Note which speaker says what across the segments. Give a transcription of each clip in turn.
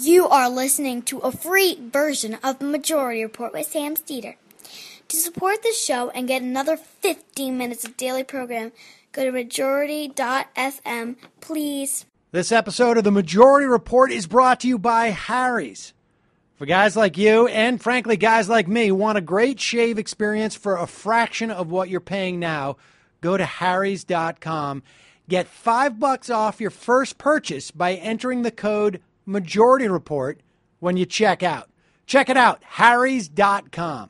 Speaker 1: You are listening to a free version of the Majority Report with Sam Seder. To support the show and get another 15 minutes of daily program, go to majority.fm, please.
Speaker 2: This episode of the Majority Report is brought to you by Harry's. For guys like you, and frankly guys like me, who want a great shave experience for a fraction of what you're paying now, go to harrys.com. Get $5 off your first purchase by entering the code Majority Report when you check out. Check it out, harrys.com.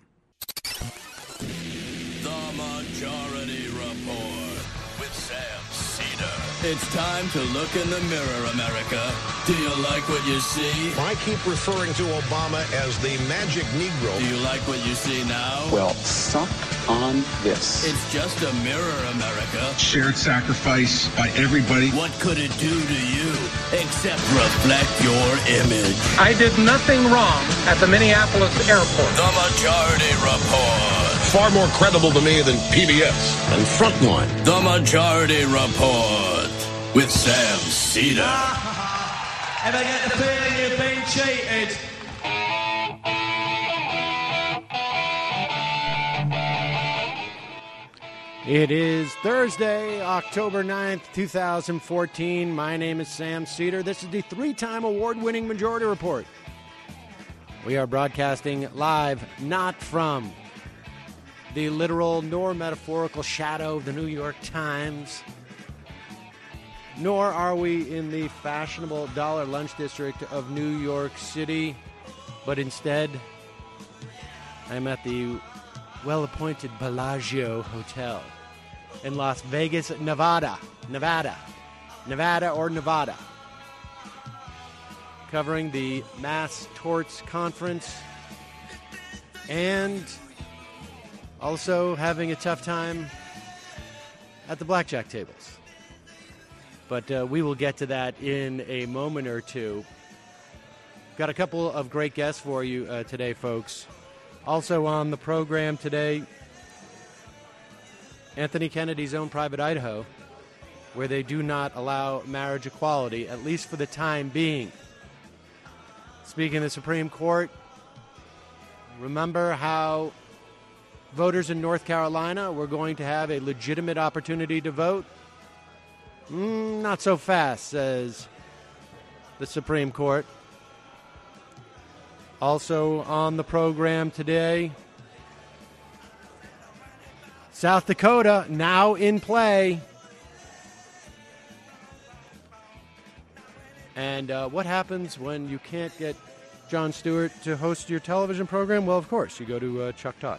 Speaker 3: The Majority Report with Sam Seder. It's time to look in the mirror, America. Do you like what you see?
Speaker 4: I keep referring to Obama as the magic Negro.
Speaker 3: Do you like what you see now?
Speaker 5: Well, suck on this.
Speaker 3: It's just a mirror, America.
Speaker 6: Shared sacrifice by everybody.
Speaker 3: What could it do to you except reflect your image?
Speaker 7: I did nothing wrong at the Minneapolis airport.
Speaker 3: The Majority Report.
Speaker 4: Far more credible to me than PBS and Frontline.
Speaker 3: The Majority Report with Sam Seder.
Speaker 8: Ever get the feeling you've been cheated?
Speaker 2: It is Thursday, October 9th, 2014. My name is Sam Seder. This is the three-time award-winning Majority Report. We are broadcasting live, not from the literal nor metaphorical shadow of the New York Times, nor are we in the fashionable dollar lunch district of New York City, but instead, I'm at the well-appointed Bellagio Hotel in Las Vegas, Nevada, covering the Mass Torts Conference and also having a tough time at the blackjack tables. But we will get to that in a moment or two. Got a couple of great guests for you today, folks. Also on the program today, Anthony Kennedy's own Private Idaho, where they do not allow marriage equality, at least for the time being. Speaking of the Supreme Court, remember how voters in North Carolina were going to have a legitimate opportunity to vote? Not so fast, says the Supreme Court. Also on the program today, South Dakota now in play. And what happens when you can't get Jon Stewart to host your television program? Well, of course, you go to Chuck Todd.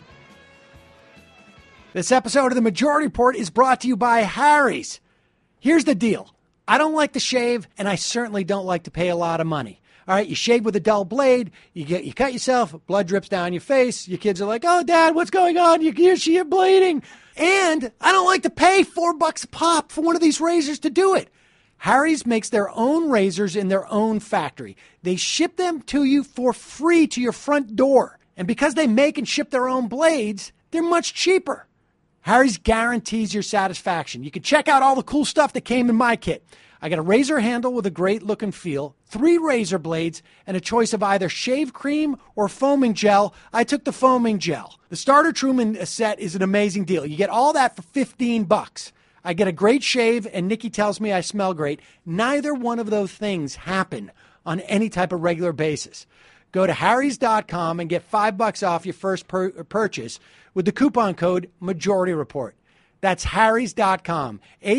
Speaker 2: This episode of the Majority Report is brought to you by Harry's. Here's the deal. I don't like to shave, and I certainly don't like to pay a lot of money. All right, you shave with a dull blade, you cut yourself, blood drips down your face, your kids are like, oh, Dad, what's going on? You're bleeding. And I don't like to pay $4 a pop for one of these razors to do it. Harry's makes their own razors in their own factory. They ship them to you for free to your front door. And because they make and ship their own blades, they're much cheaper. Harry's guarantees your satisfaction. You can check out all the cool stuff that came in my kit. I got a razor handle with a great look and feel, 3 razor blades, and a choice of either shave cream or foaming gel. I took the foaming gel. The Starter Truman set is an amazing deal. You get all that for $15. I get a great shave, and Nikki tells me I smell great. Neither one of those things happen on any type of regular basis. Go to harrys.com and get $5 off your first purchase with the coupon code Majority Report. That's harrys.com,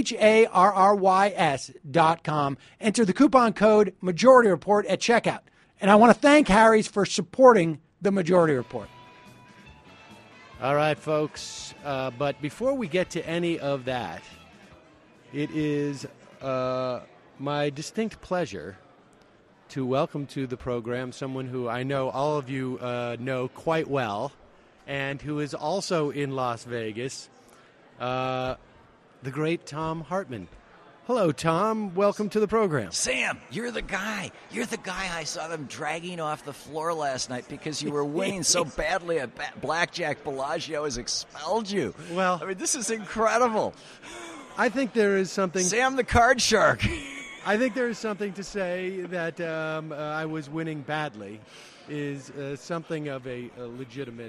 Speaker 2: HARRYS.com. Enter the coupon code Majority Report at checkout. And I want to thank Harry's for supporting the Majority Report. All right, folks. But before we get to any of that, it is my distinct pleasure to welcome to the program someone who I know all of you know quite well and who is also in Las Vegas, the great Thom Hartmann. Hello, Tom. Welcome to the program.
Speaker 9: Sam, you're the guy. You're the guy I saw them dragging off the floor last night because you were winning so badly at blackjack. Bellagio has expelled you.
Speaker 2: Well,
Speaker 9: I mean, this is incredible.
Speaker 2: I think there is something.
Speaker 9: Sam the card shark.
Speaker 2: I think there is something to say that I was winning badly is something of a legitimate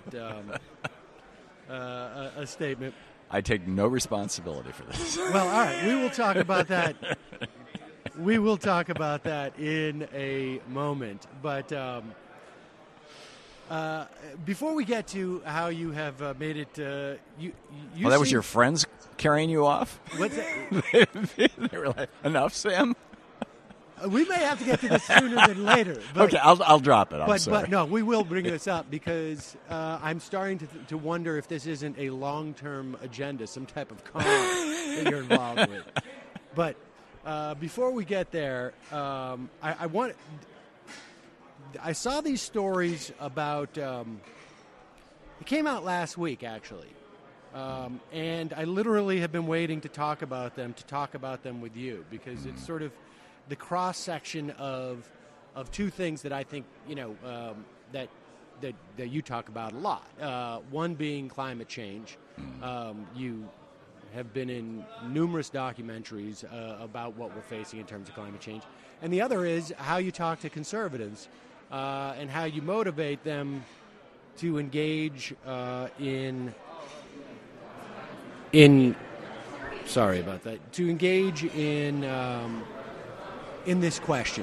Speaker 2: a statement.
Speaker 9: I take no responsibility for this.
Speaker 2: Well, all right. We will talk about that. We will talk about that in a moment. But before we get to how you have made it, you
Speaker 9: that was your friends carrying you off?
Speaker 2: What's that?
Speaker 9: They were like, enough, Sam?
Speaker 2: We may have to get to this sooner than later. But,
Speaker 9: okay, I'll drop it. I'm sorry.
Speaker 2: But no, we will bring this up because I'm starting to wonder if this isn't a long-term agenda, some type of con that you're involved with. But before we get there, I saw these stories about. It came out last week, actually, and I literally have been waiting to talk about them with you because it's sort of the cross section of two things that I think that you talk about a lot. One being climate change. You have been in numerous documentaries about what we're facing in terms of climate change, and the other is how you talk to conservatives and how you motivate them to engage in. Sorry about that. To engage in this question.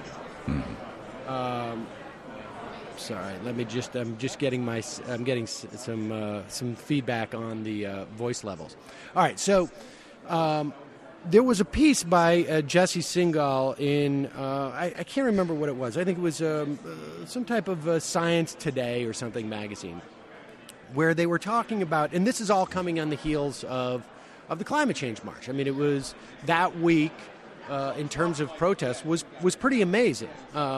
Speaker 2: Sorry, let me just. I'm just getting I'm getting some feedback on the voice levels. All right, so there was a piece by Jesse Singal in I can't remember what it was. I think it was some type of Science Today or something magazine, where they were talking about, and this is all coming on the heels of the climate change march. I mean, it was that week. In terms of protests, was pretty amazing.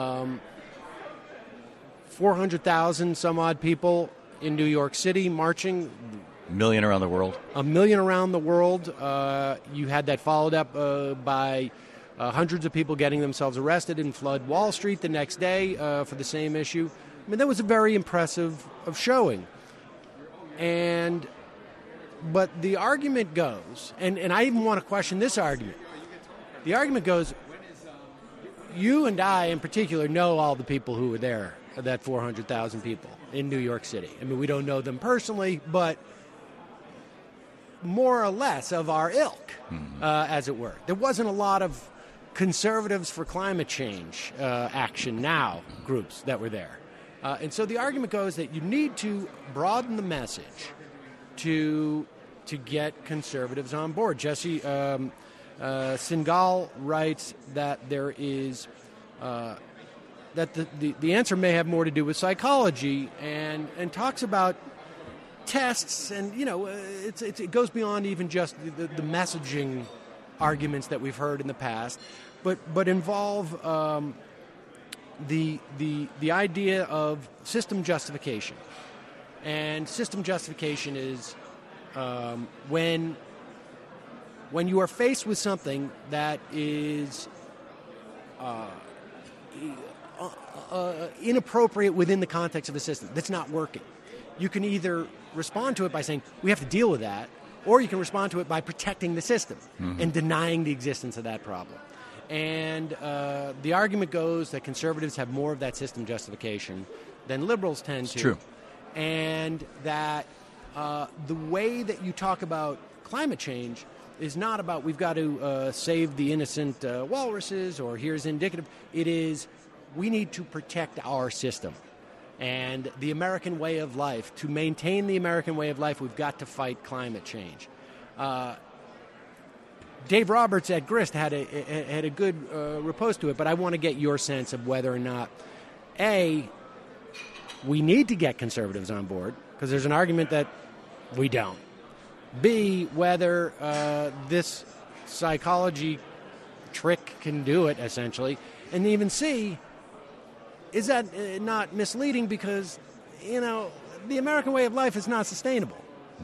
Speaker 2: 400,000 some odd people in New York City marching.
Speaker 9: $1 million around the world.
Speaker 2: $1 million around the world. You had that followed up by hundreds of people getting themselves arrested in Flood Wall Street the next day for the same issue. I mean, that was a very impressive showing. But the argument goes, and I even want to question this argument. The argument goes, you and I in particular know all the people who were there, that 400,000 people in New York City. I mean, we don't know them personally, but more or less of our ilk, as it were. There wasn't a lot of conservatives for climate change action now groups that were there. And so the argument goes that you need to broaden the message to get conservatives on board. Jesse Singal writes that there is that the answer may have more to do with psychology and talks about tests and it goes beyond even just the messaging arguments that we've heard in the past, but involve the idea of system justification. And system justification is when you are faced with something that is inappropriate within the context of the system, that's not working, you can either respond to it by saying, we have to deal with that, or you can respond to it by protecting the system and denying the existence of that problem. And the argument goes that conservatives have more of that system justification than liberals tend to.
Speaker 9: True.
Speaker 2: And that the way that you talk about climate change is not about we've got to save the innocent walruses or here's indicative. It is we need to protect our system and the American way of life. To maintain the American way of life, we've got to fight climate change. Dave Roberts at Grist had a good riposte to it, but I want to get your sense of whether or not, A, we need to get conservatives on board, because there's an argument that we don't. B, whether this psychology trick can do it, essentially. And even C, is that not misleading because, the American way of life is not sustainable.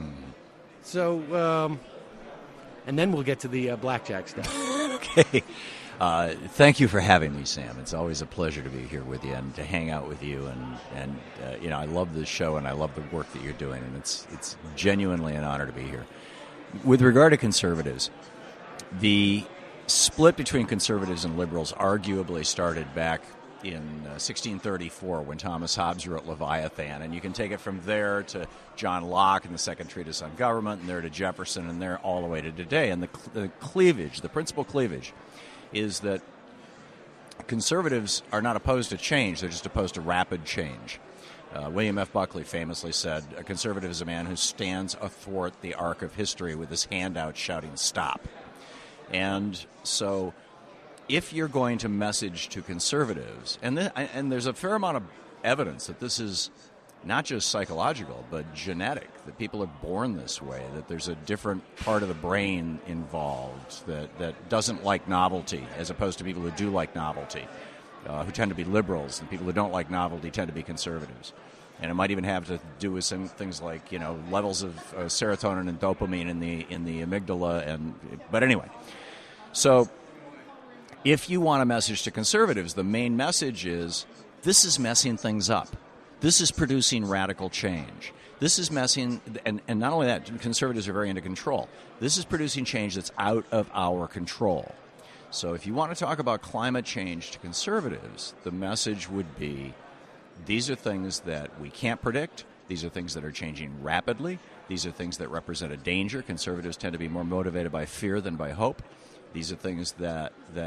Speaker 2: So, and then we'll get to the blackjack stuff.
Speaker 9: Okay. Thank you for having me, Sam. It's always a pleasure to be here with you and to hang out with you. And I love this show and I love the work that you're doing. And it's genuinely an honor to be here. With regard to conservatives, the split between conservatives and liberals arguably started back in 1634 when Thomas Hobbes wrote Leviathan, and you can take it from there to John Locke and the Second Treatise on Government, and there to Jefferson, and there all the way to today. And the cleavage, the principal cleavage, is that conservatives are not opposed to change, they're just opposed to rapid change. William F. Buckley famously said, a conservative is a man who stands athwart the arc of history with his hand out shouting, stop. And so if you're going to message to conservatives, and there's a fair amount of evidence that this is not just psychological, but genetic, that people are born this way, that there's a different part of the brain involved that doesn't like novelty, as opposed to people who do like novelty, who tend to be liberals, and people who don't like novelty tend to be conservatives. And it might even have to do with some things like, levels of serotonin and dopamine in the amygdala. But anyway, so if you want a message to conservatives, the main message is, this is messing things up. This is producing radical change. This is messing, and not only that, conservatives are very into control. This is producing change that's out of our control. So if you want to talk about climate change to conservatives, the message would be, these are things that we can't predict. These are things that are changing rapidly. These are things that represent a danger. Conservatives tend to be more motivated by fear than by hope. These are things that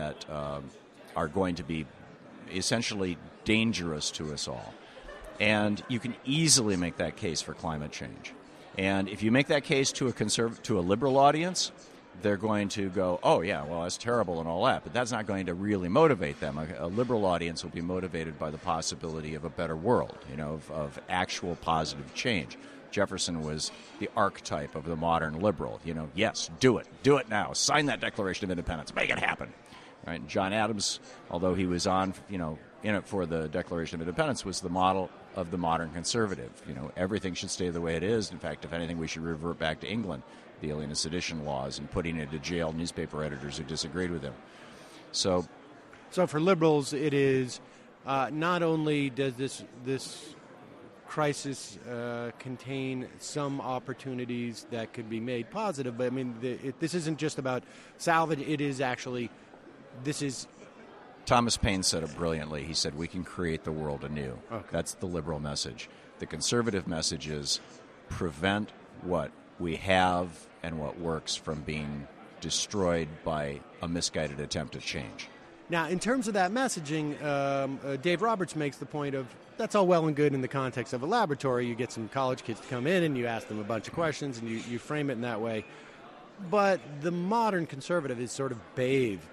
Speaker 9: are going to be essentially dangerous to us all. And you can easily make that case for climate change. And if you make that case to a liberal audience, they're going to go, oh, yeah, well, that's terrible and all that. But that's not going to really motivate them. A liberal audience will be motivated by the possibility of a better world, of actual positive change. Jefferson was the archetype of the modern liberal. Yes, do it. Do it now. Sign that Declaration of Independence. Make it happen. Right? And John Adams, although he was in it for the Declaration of Independence, was the model of the modern conservative. Everything should stay the way it is. In fact, if anything, we should revert back to England, the Alien and Sedition laws, and putting into jail newspaper editors who disagreed with him. So
Speaker 10: for liberals, it is not only does this crisis contain some opportunities that could be made positive, but this isn't just about salvage. It is actually, this is.
Speaker 9: Thomas Paine said it brilliantly. He said, we can create the world anew. Okay. That's the liberal message. The conservative message is prevent what we have and what works from being destroyed by a misguided attempt at change.
Speaker 10: Now, in terms of that messaging, Dave Roberts makes the point of, that's all well and good in the context of a laboratory. You get some college kids to come in and you ask them a bunch of questions and you frame it in that way. But the modern conservative is sort of bathed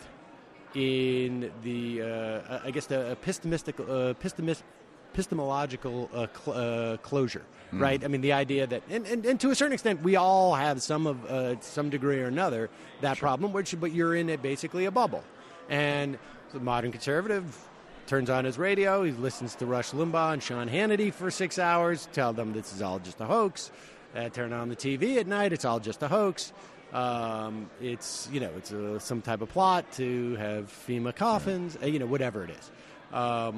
Speaker 10: in the, the epistemological closure, right? The idea that, and to a certain extent, we all have some degree or another that problem, but you're in basically a bubble. And the modern conservative turns on his radio, he listens to Rush Limbaugh and Sean Hannity for 6 hours, tell them this is all just a hoax. Turn on the TV at night, it's all just a hoax. It's some type of plot to have FEMA coffins, whatever it is.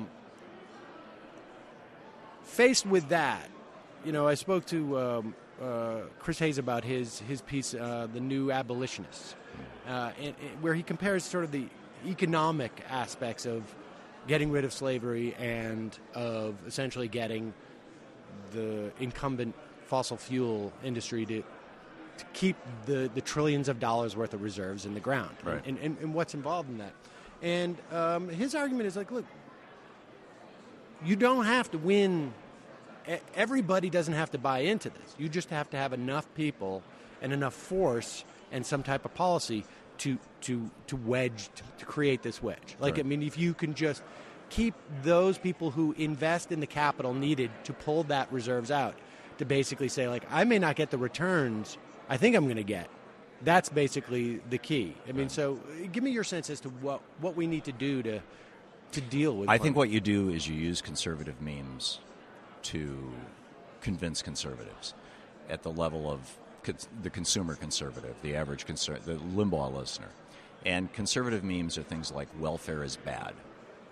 Speaker 10: Faced with that, I spoke to Chris Hayes about his piece, The New Abolitionists, where he compares sort of the economic aspects of getting rid of slavery and of essentially getting the incumbent fossil fuel industry to keep the trillions of dollars worth of reserves in the ground,
Speaker 9: right.
Speaker 10: and what's involved in that. And his argument is like, look, you don't have to win. Everybody doesn't have to buy into this. You just have to have enough people and enough force and some type of policy to create this wedge. Like, right. If you can just keep those people who invest in the capital needed to pull that reserves out, to basically say, like, I may not get the returns I think I'm going to get. That's basically the key. So give me your sense as to what we need to do to deal with.
Speaker 9: I think what you do is you use conservative memes to convince conservatives at the level of the consumer conservative, the average the Limbaugh listener. And conservative memes are things like welfare is bad.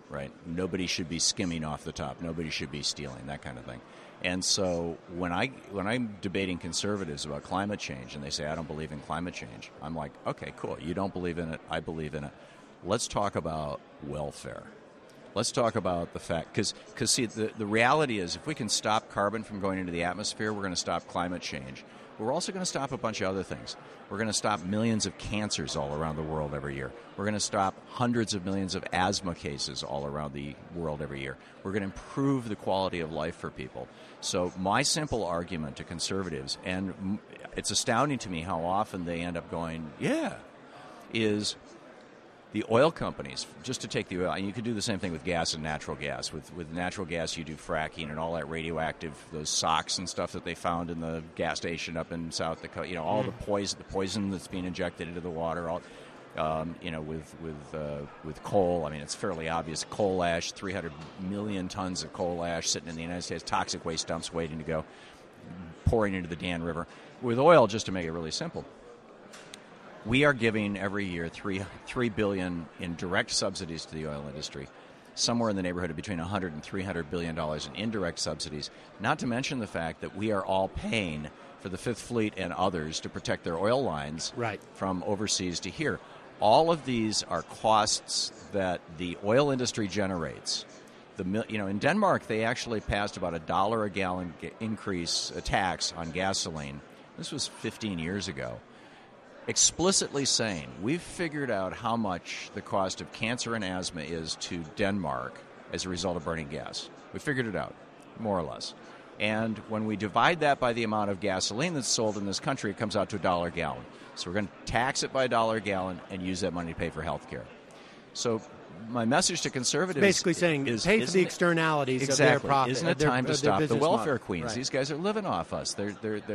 Speaker 9: right? Nobody should be skimming off the top. Nobody should be stealing, that kind of thing. And so when I'm debating conservatives about climate change and they say, I don't believe in climate change, I'm like, okay, cool. You don't believe in it. I believe in it. Let's talk about welfare. Let's talk about the fact, because see, the reality is if we can stop carbon from going into the atmosphere, we're going to stop climate change. We're also going to stop a bunch of other things. We're going to stop millions of cancers all around the world every year. We're going to stop hundreds of millions of asthma cases all around the world every year. We're going to improve the quality of life for people. So my simple argument to conservatives, and it's astounding to me how often they end up going, yeah, is the oil companies, just to take the oil, and you could do the same thing with gas and natural gas. With natural gas, you do fracking and all that radioactive, those socks and stuff that they found in the gas station up in South Dakota. You know, all the poison that's being injected into the water. All, you know, with coal. I mean, it's fairly obvious. Coal ash, 300 million tons of coal ash sitting in the United States, toxic waste dumps waiting to go, pouring into the Dan River. With oil, just to make it really simple, we are giving every year $3 billion in direct subsidies to the oil industry, somewhere in the neighborhood of between $100 and $300 billion in indirect subsidies, not to mention the fact that we are all paying for the Fifth Fleet and others to protect their oil lines from overseas to here. All of these are costs that the oil industry generates. In Denmark, they actually passed about $1 a gallon increase, a tax on gasoline. This was 15 years ago. Explicitly saying, we've figured out how much the cost of cancer and asthma is to Denmark as a result of burning gas. We figured it out, more or less. And when we divide that by the amount of gasoline that's sold in this country, it comes out to $1 a gallon. So we're going to tax it by $1 a gallon and use that money to pay for health care. So my message to conservatives
Speaker 10: basically saying
Speaker 9: is
Speaker 10: pay for the externalities
Speaker 9: exactly.
Speaker 10: of their profit.
Speaker 9: Isn't it time to stop the welfare
Speaker 10: model.
Speaker 9: queens?
Speaker 10: Right.
Speaker 9: These guys are living off us. They're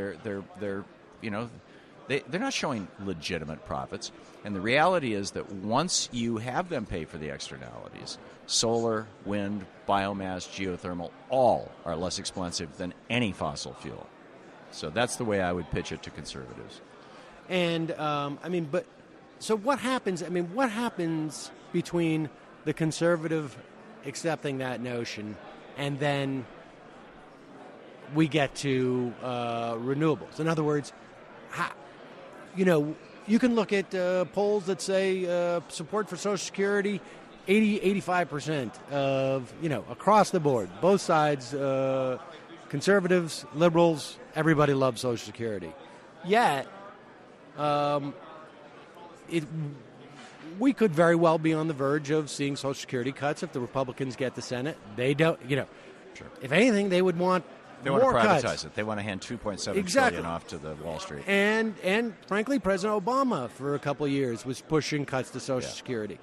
Speaker 9: you know, they're not showing legitimate profits. And the reality is that once you have them pay for the externalities, solar, wind, biomass, geothermal, all are less expensive than any fossil fuel. So that's the way I would pitch it to conservatives.
Speaker 10: And, so what happens? I mean, what happens between the conservative accepting that notion and then we get to renewables? In other words, you can look at polls that say support for Social Security, 85% of, across the board, both sides, conservatives, liberals, everybody loves Social Security. Yet, we could very well be on the verge of seeing Social Security cuts if the Republicans get the Senate. They don't, Sure. If anything, they would want
Speaker 9: They
Speaker 10: more
Speaker 9: want to privatize
Speaker 10: cuts.
Speaker 9: it. They want to hand $2.7 trillion off to the Wall Street.
Speaker 10: And frankly, President Obama for a couple of years was pushing cuts to Social Security.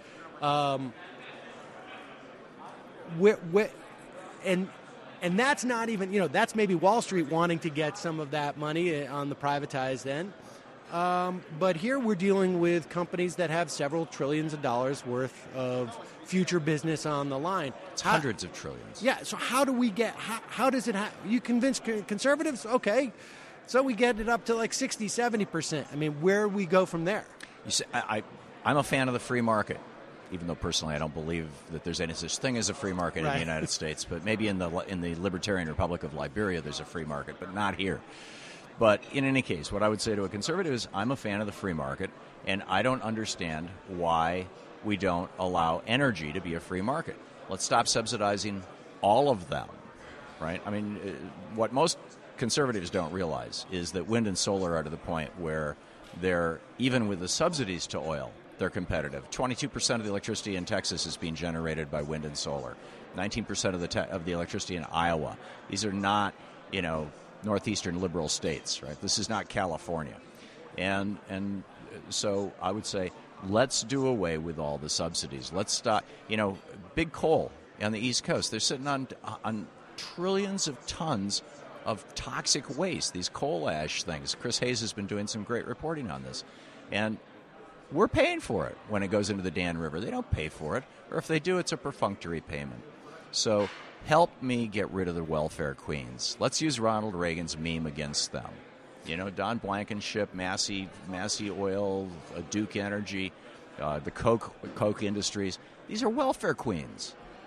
Speaker 10: And that's not even, that's maybe Wall Street wanting to get some of that money on the privatized end. But here we're dealing with companies that have several trillions of dollars worth of future business on the line.
Speaker 9: It's hundreds of trillions.
Speaker 10: Yeah, so how do we get, how does it happen? You convince conservatives? Okay, so we get it up to like 60, 70%. I mean, where do we go from there?
Speaker 9: You see, I'm a fan of the free market, even though personally I don't believe that there's any such thing as a free market in the United States. But maybe in the Libertarian Republic of Liberia there's a free market, but not here. But in any case, what I would say to a conservative is I'm a fan of the free market, and I don't understand why we don't allow energy to be a free market. Let's stop subsidizing all of them, right? I mean, what most conservatives don't realize is that wind and solar are to the point where they're, even with the subsidies to oil, they're competitive. 22% of the electricity in Texas is being generated by wind and solar. 19% of the electricity in Iowa. These are not, northeastern liberal states, right? This is not California. And so I would say let's do away with all the subsidies. Let's stop, big coal on the East Coast. They're sitting on trillions of tons of toxic waste, these coal ash things. Chris Hayes has been doing some great reporting on this. And we're paying for it when it goes into the Dan River. They don't pay for it. Or if they do, it's a perfunctory payment. So help me get rid of the welfare queens. Let's use Ronald Reagan's meme against them. Don Blankenship, Massey Oil, Duke Energy, the Coke Industries. These are welfare queens.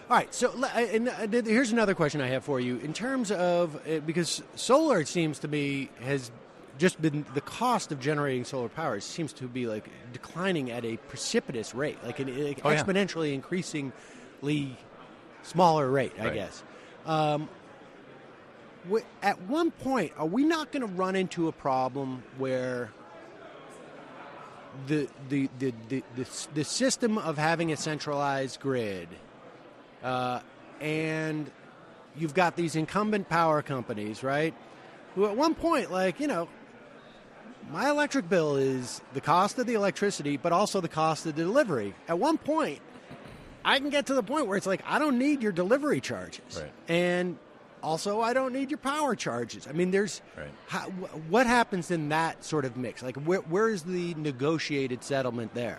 Speaker 10: All right, so here's another question I have for you. In terms of, because solar, it seems to me, has just been, the cost of generating solar power seems to be like declining at a precipitous rate, like an exponentially increasingly smaller rate, I guess. At one point, are we not going to run into a problem where the system of having a centralized grid, and you've got these incumbent power companies, right? Who at one point, my electric bill is the cost of the electricity, but also the cost of the delivery. At one point, I can get to the point where it's like, I don't need your delivery charges.
Speaker 9: Right.
Speaker 10: And also, I don't need your power charges. I mean, what happens in that sort of mix? Like, where is the negotiated settlement there?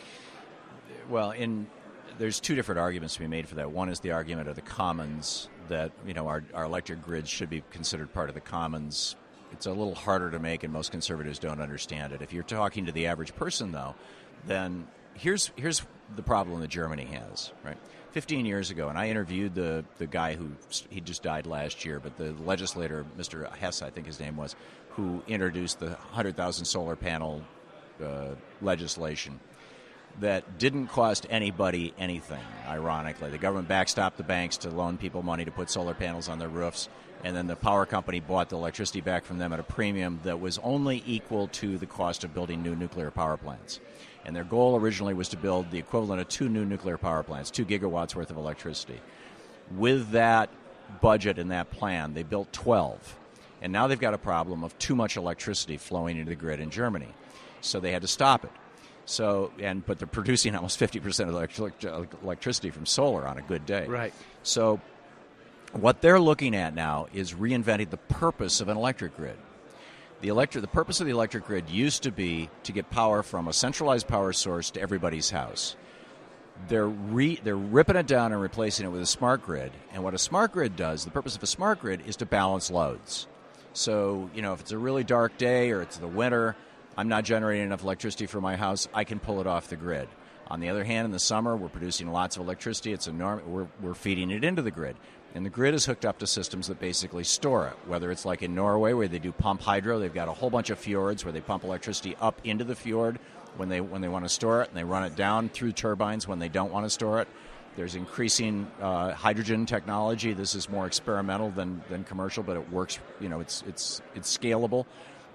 Speaker 9: Well, there's two different arguments to be made for that. One is the argument of the commons, that our electric grids should be considered part of the commons. It's a little harder to make, and most conservatives don't understand it. If you're talking to the average person, though, then here's the problem that Germany has, right? 15 years ago, and I interviewed the guy he just died last year, but the legislator, Mr. Hess, I think his name was, who introduced the 100,000 solar panel legislation that didn't cost anybody anything, ironically. The government backstopped the banks to loan people money to put solar panels on their roofs, and then the power company bought the electricity back from them at a premium that was only equal to the cost of building new nuclear power plants. And their goal originally was to build the equivalent of 2 new nuclear power plants, 2 gigawatts worth of electricity. With that budget and that plan, they built 12. And now they've got a problem of too much electricity flowing into the grid in Germany. So they had to stop it. But they're producing almost 50% of electricity from solar on a good day.
Speaker 10: Right.
Speaker 9: So what they're looking at now is reinventing the purpose of an electric grid. The purpose of the electric grid used to be to get power from a centralized power source to everybody's house. They're ripping it down and replacing it with a smart grid. And what a smart grid does, the purpose of a smart grid is to balance loads. So, if it's a really dark day or it's the winter, I'm not generating enough electricity for my house, I can pull it off the grid. On the other hand, in the summer, we're producing lots of electricity. It's enormous. We're feeding it into the grid. And the grid is hooked up to systems that basically store it, whether it's like in Norway where they do pump hydro. They've got a whole bunch of fjords where they pump electricity up into the fjord when they want to store it, and they run it down through turbines when they don't want to store it. There's increasing hydrogen technology. This is more experimental than commercial, but it works. It's scalable.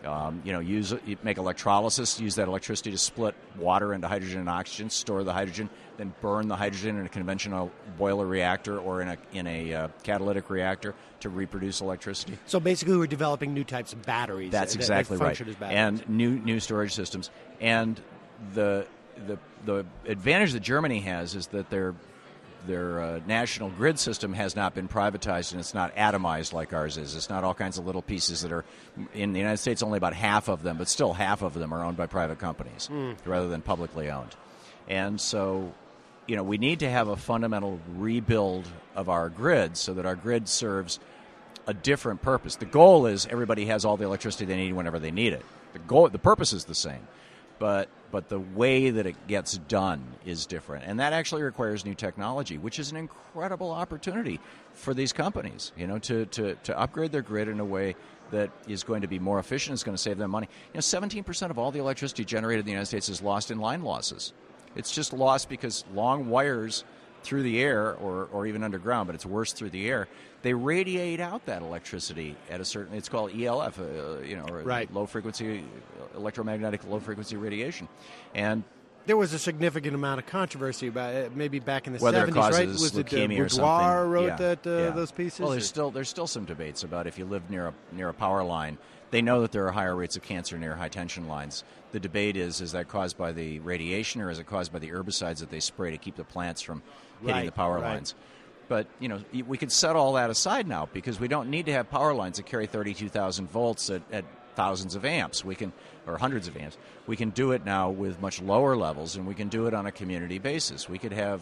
Speaker 9: Make electrolysis, use that electricity to split water into hydrogen and oxygen, store the hydrogen, then burn the hydrogen in a conventional boiler reactor or in a catalytic reactor to reproduce electricity.
Speaker 10: So basically, we're developing new types of batteries.
Speaker 9: That's exactly
Speaker 10: that
Speaker 9: right.
Speaker 10: Function as batteries.
Speaker 9: And new storage systems. And the advantage that Germany has is that their national grid system has not been privatized, and it's not atomized like ours is. It's not all kinds of little pieces that are in the United States. Only about half of them, but still half of them are owned by private companies rather than publicly owned. And so, we need to have a fundamental rebuild of our grid so that our grid serves a different purpose. The goal is everybody has all the electricity they need whenever they need it. The purpose is the same. But the way that it gets done is different. And that actually requires new technology, which is an incredible opportunity for these companies, to upgrade their grid in a way that is going to be more efficient, is going to save them money. 17% of all the electricity generated in the United States is lost in line losses. It's just lost because long wires through the air or even underground, but it's worse through the air, they radiate out that electricity at a certain, it's called ELF,
Speaker 10: right.
Speaker 9: Low-frequency, electromagnetic low-frequency radiation. And
Speaker 10: there was a significant amount of controversy about it, maybe back in the
Speaker 9: whether
Speaker 10: 70s,
Speaker 9: it causes
Speaker 10: right? Was
Speaker 9: leukemia
Speaker 10: it Boudoir
Speaker 9: or
Speaker 10: wrote
Speaker 9: something.
Speaker 10: those pieces?
Speaker 9: Well, there's still some debates about if you live near a power line. They know that there are higher rates of cancer near high-tension lines. The debate is that caused by the radiation or is it caused by the herbicides that they spray to keep the plants from hitting the power lines? But, we could set all that aside now because we don't need to have power lines that carry 32,000 volts at thousands of amps. Or hundreds of amps. We can do it now with much lower levels, and we can do it on a community basis. We could have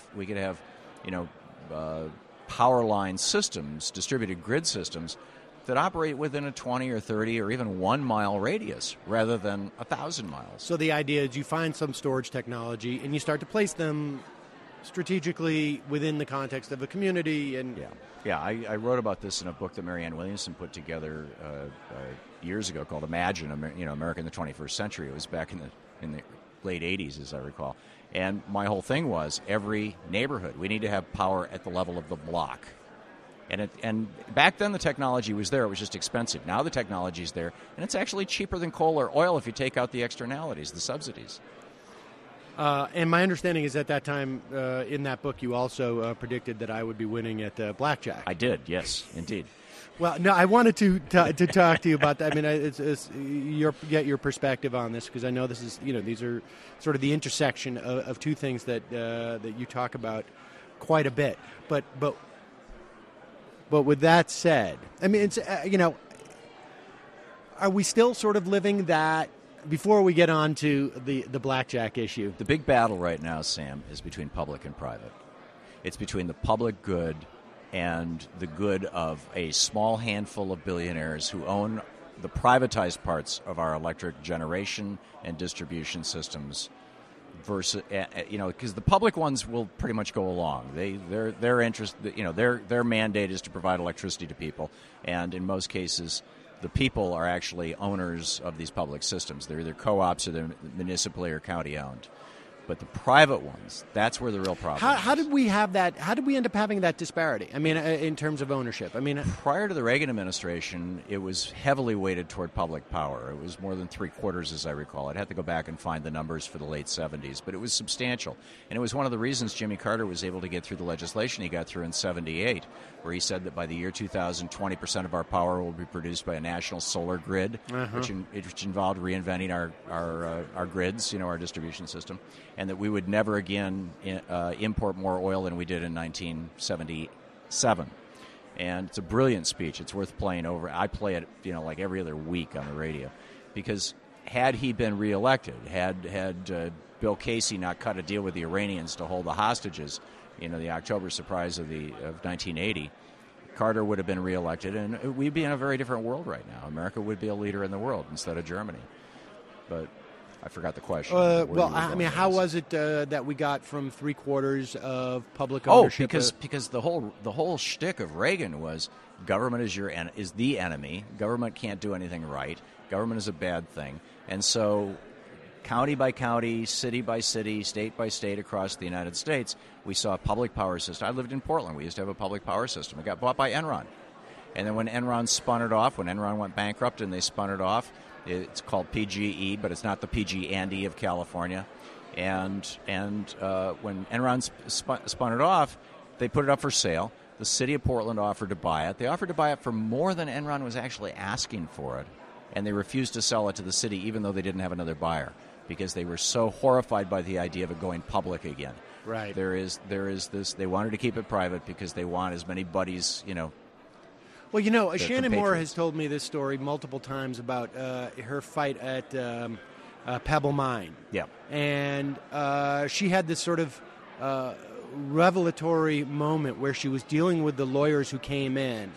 Speaker 9: power line systems, distributed grid systems, that operate within a 20 or 30 or even 1 mile radius rather than 1,000 miles.
Speaker 10: So the idea is you find some storage technology and you start to place them strategically within the context of a community. And
Speaker 9: I wrote about this in a book that Marianne Williamson put together years ago called Imagine, America in the 21st Century. It was back in the late 80s, as I recall. And my whole thing was every neighborhood, we need to have power at the level of the block. And back then the technology was there. It was just expensive. Now the technology is there, and it's actually cheaper than coal or oil if you take out the externalities, the subsidies.
Speaker 10: And my understanding is at that time in that book you also predicted that I would be winning at blackjack.
Speaker 9: I did, yes, indeed.
Speaker 10: Well, no, I wanted to talk to you about that. I mean, it's get your perspective on this, because I know this is, these are sort of the intersection of two things that you talk about quite a bit. But with that said, I mean, it's are we still sort of living that? Before we get on to the blackjack issue,
Speaker 9: the big battle right now, Sam, is between public and private. It's between the public good and the good of a small handful of billionaires who own the privatized parts of our electric generation and distribution systems versus, because the public ones will pretty much go along. Their interest, their mandate is to provide electricity to people, and in most cases, the people are actually owners of these public systems. They're either co-ops or they're municipally or county owned. But the private ones, that's where the real problem is.
Speaker 10: How did we have that? How did we end up having that disparity? I mean, in terms of ownership. I mean,
Speaker 9: prior to the Reagan administration, it was heavily weighted toward public power. It was more than 3/4, as I recall. I'd have to go back and find the numbers for the late 70s, but it was substantial. And it was one of the reasons Jimmy Carter was able to get through the legislation he got through in 78, where he said that by the year 2000, 20% of our power will be produced by a national solar grid, which involved reinventing our grids, our distribution system, and that we would never again import more oil than we did in 1977. And it's a brilliant speech. It's worth playing over. I play it, like every other week on the radio, because had he been reelected, had Bill Casey not cut a deal with the Iranians to hold the hostages, the October surprise of 1980, Carter would have been reelected, and we'd be in a very different world right now. America would be a leader in the world instead of Germany. But I forgot the question.
Speaker 10: How was it that we got from 3/4 of public ownership?
Speaker 9: Because the whole shtick of Reagan was government is the enemy. Government can't do anything right. Government is a bad thing, and so county by county, city by city, state by state across the United States, we saw a public power system. I lived in Portland. We used to have a public power system. It got bought by Enron, and then when Enron spun it off, when Enron went bankrupt and they spun it off. It's called PGE, but it's not the PG&E of California. And when Enron spun it off, they put it up for sale. The city of Portland offered to buy it. They offered to buy it for more than Enron was actually asking for it, and they refused to sell it to the city, even though they didn't have another buyer, because they were so horrified by the idea of it going public again.
Speaker 10: Right.
Speaker 9: There is this. They wanted to keep it private because they want as many buddies,
Speaker 10: Well, Shannon Moore has told me this story multiple times about her fight at Pebble Mine.
Speaker 9: Yeah.
Speaker 10: And she had this sort of revelatory moment where she was dealing with the lawyers who came in.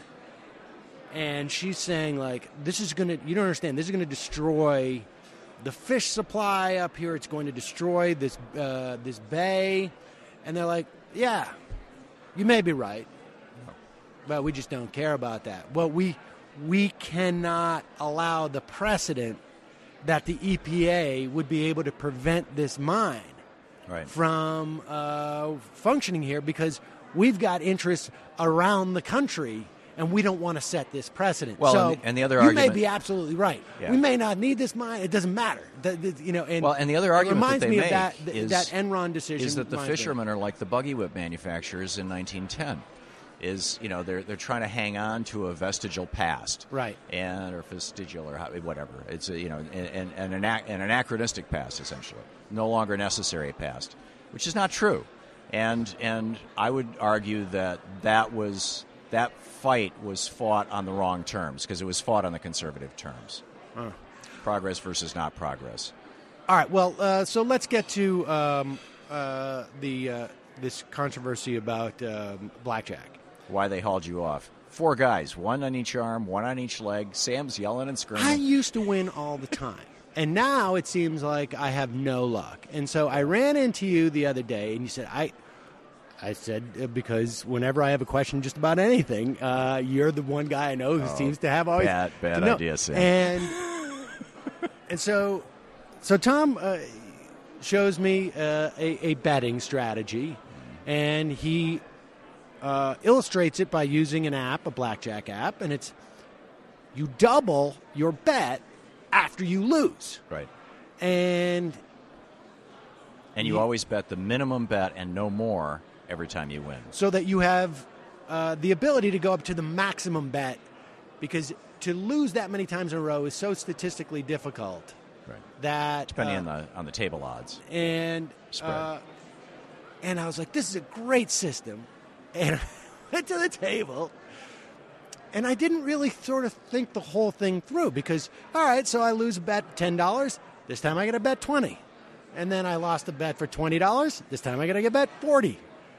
Speaker 10: And she's saying, you don't understand, this is going to destroy the fish supply up here. It's going to destroy this bay. And they're like, yeah, you may be right. But we just don't care about that. Well, we cannot allow the precedent that the EPA would be able to prevent this mine from functioning here, because we've got interests around the country, and we don't want to set this precedent.
Speaker 9: Well, and the other
Speaker 10: you
Speaker 9: argument,
Speaker 10: may be absolutely right.
Speaker 9: Yeah.
Speaker 10: We may not need this mine. It doesn't matter. And
Speaker 9: the other argument
Speaker 10: reminds
Speaker 9: that they
Speaker 10: me
Speaker 9: make
Speaker 10: of that Enron decision
Speaker 9: is that the fishermen are like the buggy whip manufacturers in 1910. They're trying to hang on to a vestigial past,
Speaker 10: right?
Speaker 9: Or vestigial or whatever. It's an anachronistic past, essentially, no longer necessary past, which is not true. And I would argue that that fight was fought on the wrong terms, because it was fought on the conservative terms. Progress versus not progress.
Speaker 10: All right. Well, so let's get to this controversy about blackjack.
Speaker 9: Why they hauled you off. 4 guys, 1 on each arm, 1 on each leg. Sam's yelling and screaming.
Speaker 10: I used to win all the time, and now it seems like I have no luck. And so I ran into you the other day, and you said, I said, because whenever I have a question just about anything, you're the one guy I know who seems to have always...
Speaker 9: Bad idea, Sam.
Speaker 10: And so Tom shows me a betting strategy, and he illustrates it by using an app, a blackjack app, and it's you double your bet after you lose.
Speaker 9: Right.
Speaker 10: And
Speaker 9: you always bet the minimum bet and no more every time you win.
Speaker 10: So that you have the ability to go up to the maximum bet, because to lose that many times in a row is so statistically difficult.
Speaker 9: Right.
Speaker 10: That
Speaker 9: depending on the table odds.
Speaker 10: And
Speaker 9: spread.
Speaker 10: And I was like, this is a great system. And I went to the table, and I didn't really sort of think the whole thing through, because, all right, so I lose a bet $10. This time I got to bet $20. And then I lost a bet for $20. This time I got to get bet $40.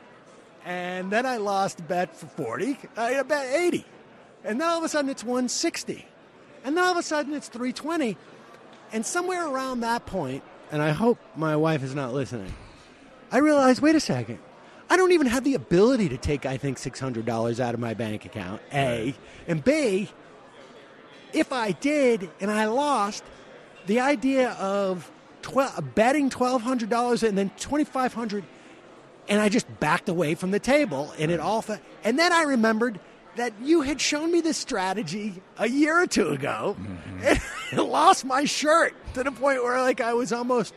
Speaker 10: And then I lost a bet for $40. I got to bet $80. And then all of a sudden it's $160. And then all of a sudden it's $320. And somewhere around that point, and I hope my wife is not listening, I realized, wait a second, I don't even have the ability to take, I think, $600 out of my bank account, A. And B, if I did and I lost, the idea of betting $1,200 and then $2,500, and I just backed away from the table, and it all and then I remembered that you had shown me this strategy a year or two ago, and I lost my shirt to the point where I was almost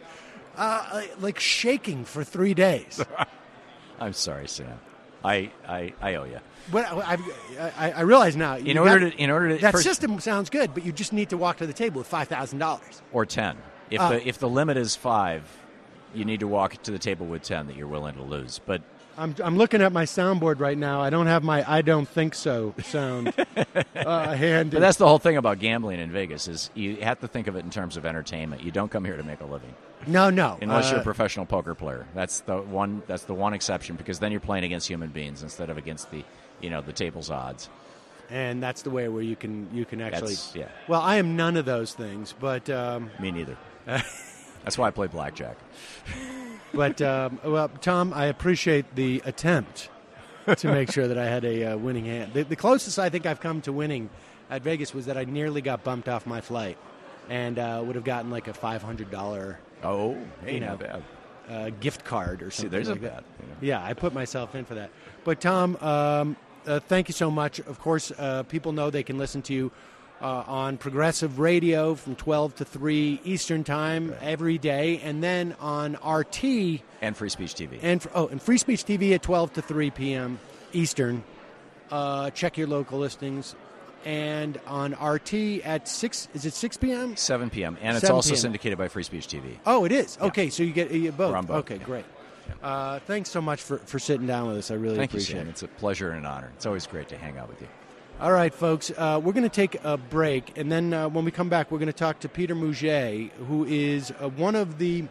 Speaker 10: shaking for 3 days.
Speaker 9: I'm sorry, Sam. I owe you.
Speaker 10: But I realize now.
Speaker 9: In order to
Speaker 10: that system sounds good, but you just need to walk to the table with $5,000
Speaker 9: or 10. If the limit is 5, you need to walk to the table with 10 that you're willing to lose. But
Speaker 10: I'm looking at my soundboard right now. I don't have my "I don't think so" sound handy.
Speaker 9: But that's the whole thing about gambling in Vegas is you have to think of it in terms of entertainment. You don't come here to make a living.
Speaker 10: No.
Speaker 9: Unless you're a professional poker player. That's the one exception, because then you're playing against human beings instead of against the table's odds.
Speaker 10: And that's the way where you can actually.
Speaker 9: Yeah.
Speaker 10: Well, I am none of those things, but
Speaker 9: me neither. That's why I play blackjack.
Speaker 10: But well, Tom, I appreciate the attempt to make sure that I had a winning hand. The closest I think I've come to winning at Vegas was that I nearly got bumped off my flight, and would have gotten like a $500.
Speaker 9: Oh, hey, not bad.
Speaker 10: Gift card or something.
Speaker 9: There's
Speaker 10: like
Speaker 9: a
Speaker 10: that.
Speaker 9: bet.
Speaker 10: Yeah, I put myself in for that. But Tom, thank you so much. Of course, people know they can listen to you on Progressive Radio from 12 to 3 Eastern Time every day, and then on RT
Speaker 9: and Free Speech TV.
Speaker 10: And Free Speech TV at 12 to 3 p.m. Eastern. Check your local listings. And on RT at 6, is it 6 p.m.?
Speaker 9: 7 p.m. And it's also syndicated by Free Speech TV.
Speaker 10: Oh, it is?
Speaker 9: Yeah.
Speaker 10: Okay, so you get both.
Speaker 9: We're on both.
Speaker 10: Okay, great. Yeah. Thanks so much for sitting down with us. I really appreciate it.
Speaker 9: It's a pleasure and an honor. It's always great to hang out with you.
Speaker 10: All right, folks, we're going to take a break, and then when we come back, we're going to talk to Peter Mouget, who is one of the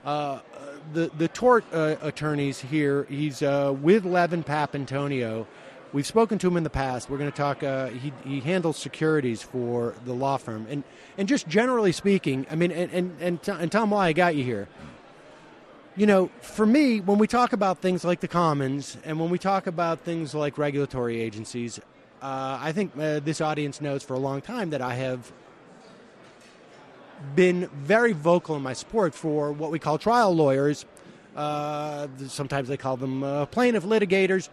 Speaker 10: tort attorneys here. He's with Levin Papantonio. We've spoken to him in the past. We're going to talk. He handles securities for the law firm, and just generally speaking, I mean, and Tom, why I got you here. You know, for me, when we talk about things like the Commons, and when we talk about things like regulatory agencies, I think this audience knows for a long time that I have been very vocal in my support for what we call trial lawyers. Sometimes they call them plaintiff litigators.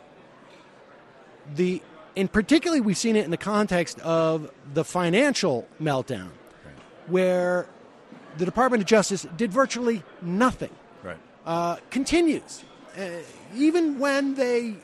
Speaker 10: In particularly, we've seen it in the context of the financial meltdown, where the Department of Justice did virtually nothing.
Speaker 9: Right.
Speaker 10: Continues, even when they,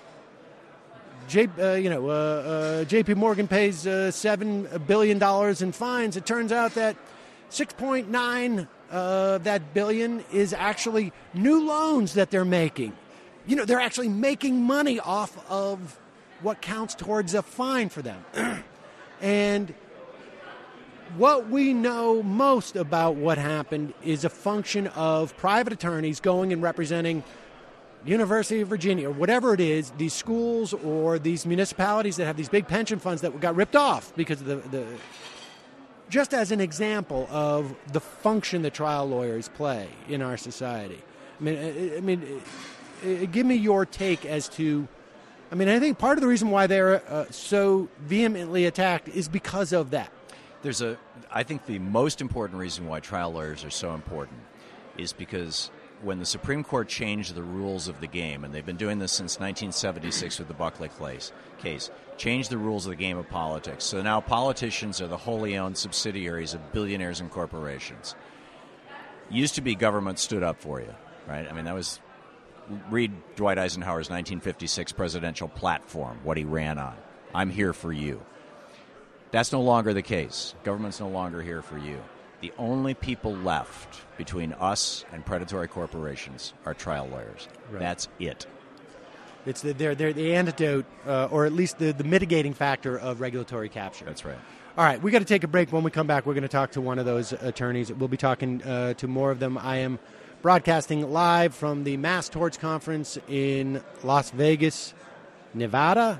Speaker 10: J.P. Morgan pays $7 billion in fines. It turns out that 6.9 that billion is actually new loans that they're making. You know, they're actually making money off of what counts towards a fine for them. And what we know most about what happened is a function of private attorneys going and representing University of Virginia, or whatever it is, these schools or these municipalities that have these big pension funds that got ripped off because of the just as an example of the function that trial lawyers play in our society. I mean, give me your take as to. I mean, I think part of the reason why they're so vehemently attacked is because of that.
Speaker 9: I think the most important reason why trial lawyers are so important is because when the Supreme Court changed the rules of the game, and they've been doing this since 1976 with the Buckley case, changed the rules of the game of politics. So now politicians are the wholly owned subsidiaries of billionaires and corporations. Used to be government stood up for you, right? I mean, that was, read Dwight Eisenhower's 1956 presidential platform, what he ran on. I'm here for you. That's no longer the case. Government's no longer here for you. The only people left between us and predatory corporations are trial lawyers. Right. That's it.
Speaker 10: They're the antidote, or at least the mitigating factor of regulatory capture.
Speaker 9: That's right.
Speaker 10: All right, we got to take a break. When we come back, we're going to talk to one of those attorneys. We'll be talking to more of them. I am broadcasting live from the Mass Torts Conference in Las Vegas, Nevada.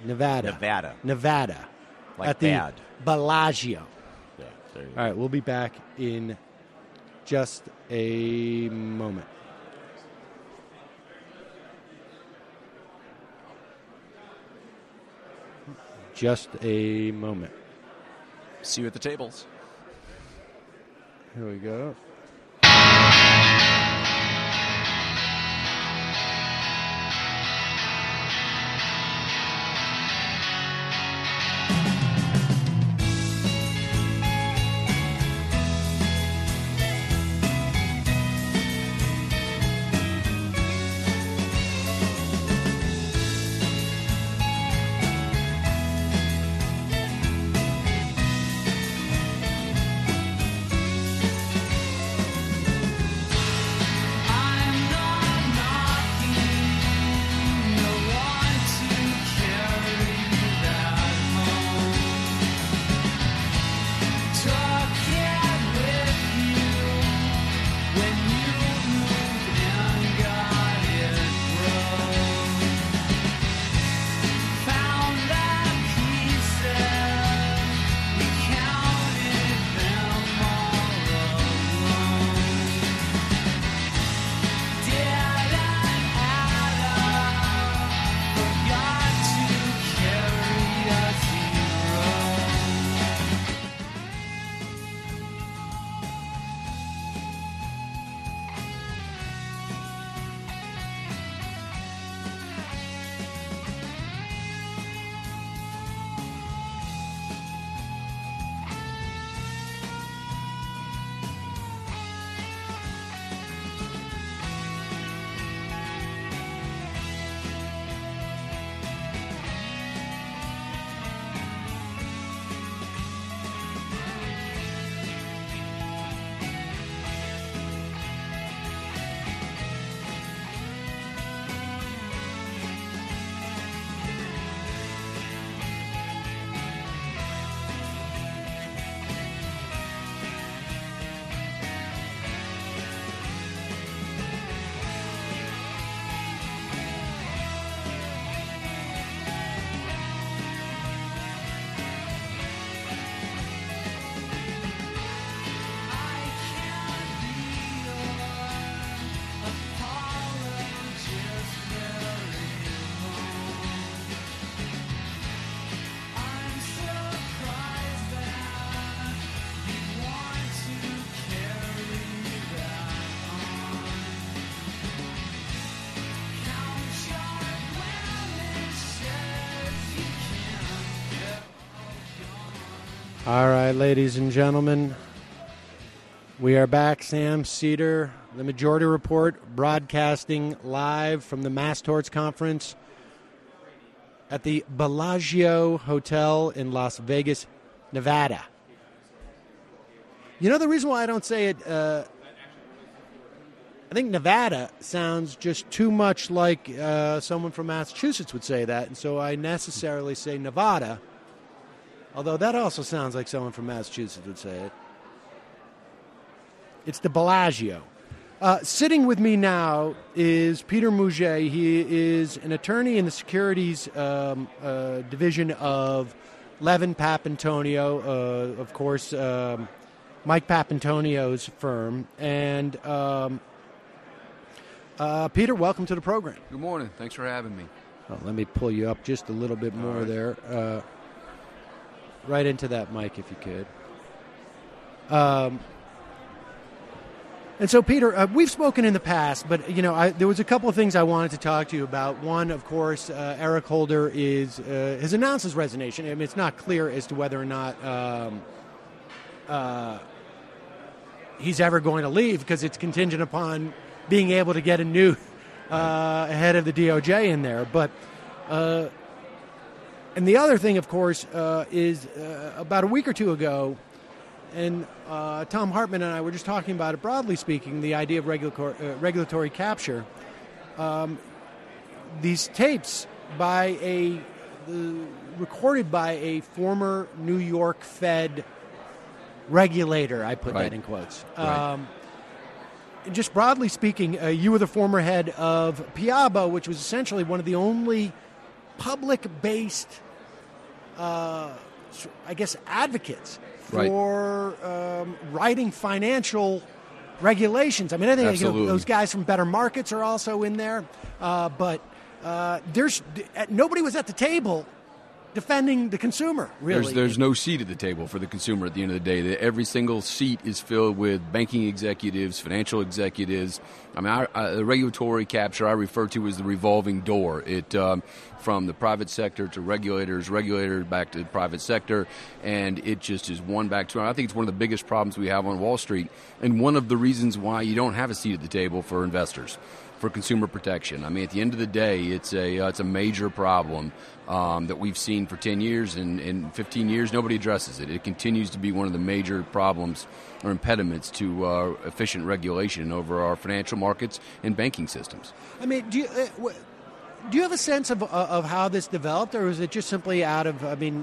Speaker 9: Like
Speaker 10: at the
Speaker 9: bad.
Speaker 10: Bellagio.
Speaker 9: Yeah, there you go.
Speaker 10: All right, we'll be back in just a moment. Just a moment.
Speaker 9: See you at the tables.
Speaker 10: Here we go. All right, ladies and gentlemen, we are back. Sam Seder, the Majority Report, broadcasting live from the Mass Torts Conference at the Bellagio Hotel in Las Vegas, Nevada. You know the reason why I don't say it, I think Nevada sounds just too much like someone from Massachusetts would say that, and so I necessarily say Nevada. Although that also sounds like someone from Massachusetts would say it. It's the Bellagio. Sitting with me now is Peter Mouget. He is an attorney in the securities division of Levin Papantonio, of course, Mike Papantonio's firm. And Peter, welcome to the program.
Speaker 11: Good morning. Thanks for having me.
Speaker 10: Oh, let me pull you up just a little bit more there. Right into that mic, if you could. And so, Peter, we've spoken in the past, but, there was a couple of things I wanted to talk to you about. One, of course, Eric Holder has announced his resignation. I mean, it's not clear as to whether or not he's ever going to leave, because it's contingent upon being able to get a new head of the DOJ in there. But and the other thing, of course, is about a week or two ago, and Tom Hartman and I were just talking about it, broadly speaking, the idea of regulatory capture. These tapes recorded by a former New York Fed regulator, I put that in quotes.
Speaker 11: Right.
Speaker 10: Just broadly speaking, you were the former head of PIABA, which was essentially one of the only public-based, advocates for writing financial regulations. I mean, I think those guys from Better Markets are also in there, but nobody was at the table defending the consumer, really.
Speaker 11: There's no seat at the table for the consumer at the end of the day. Every single seat is filled with banking executives, financial executives. I mean, the regulatory capture I refer to as the revolving door. It from the private sector to regulators back to the private sector, and it just is one back to another. I think it's one of the biggest problems we have on Wall Street, and one of the reasons why you don't have a seat at the table for investors, for consumer protection. I mean, at the end of the day, it's a major problem that we've seen for 10 years, and in 15 years, nobody addresses it. It continues to be one of the major problems or impediments to efficient regulation over our financial markets and banking systems.
Speaker 10: I mean, do you have a sense of how this developed, or is it just simply out of,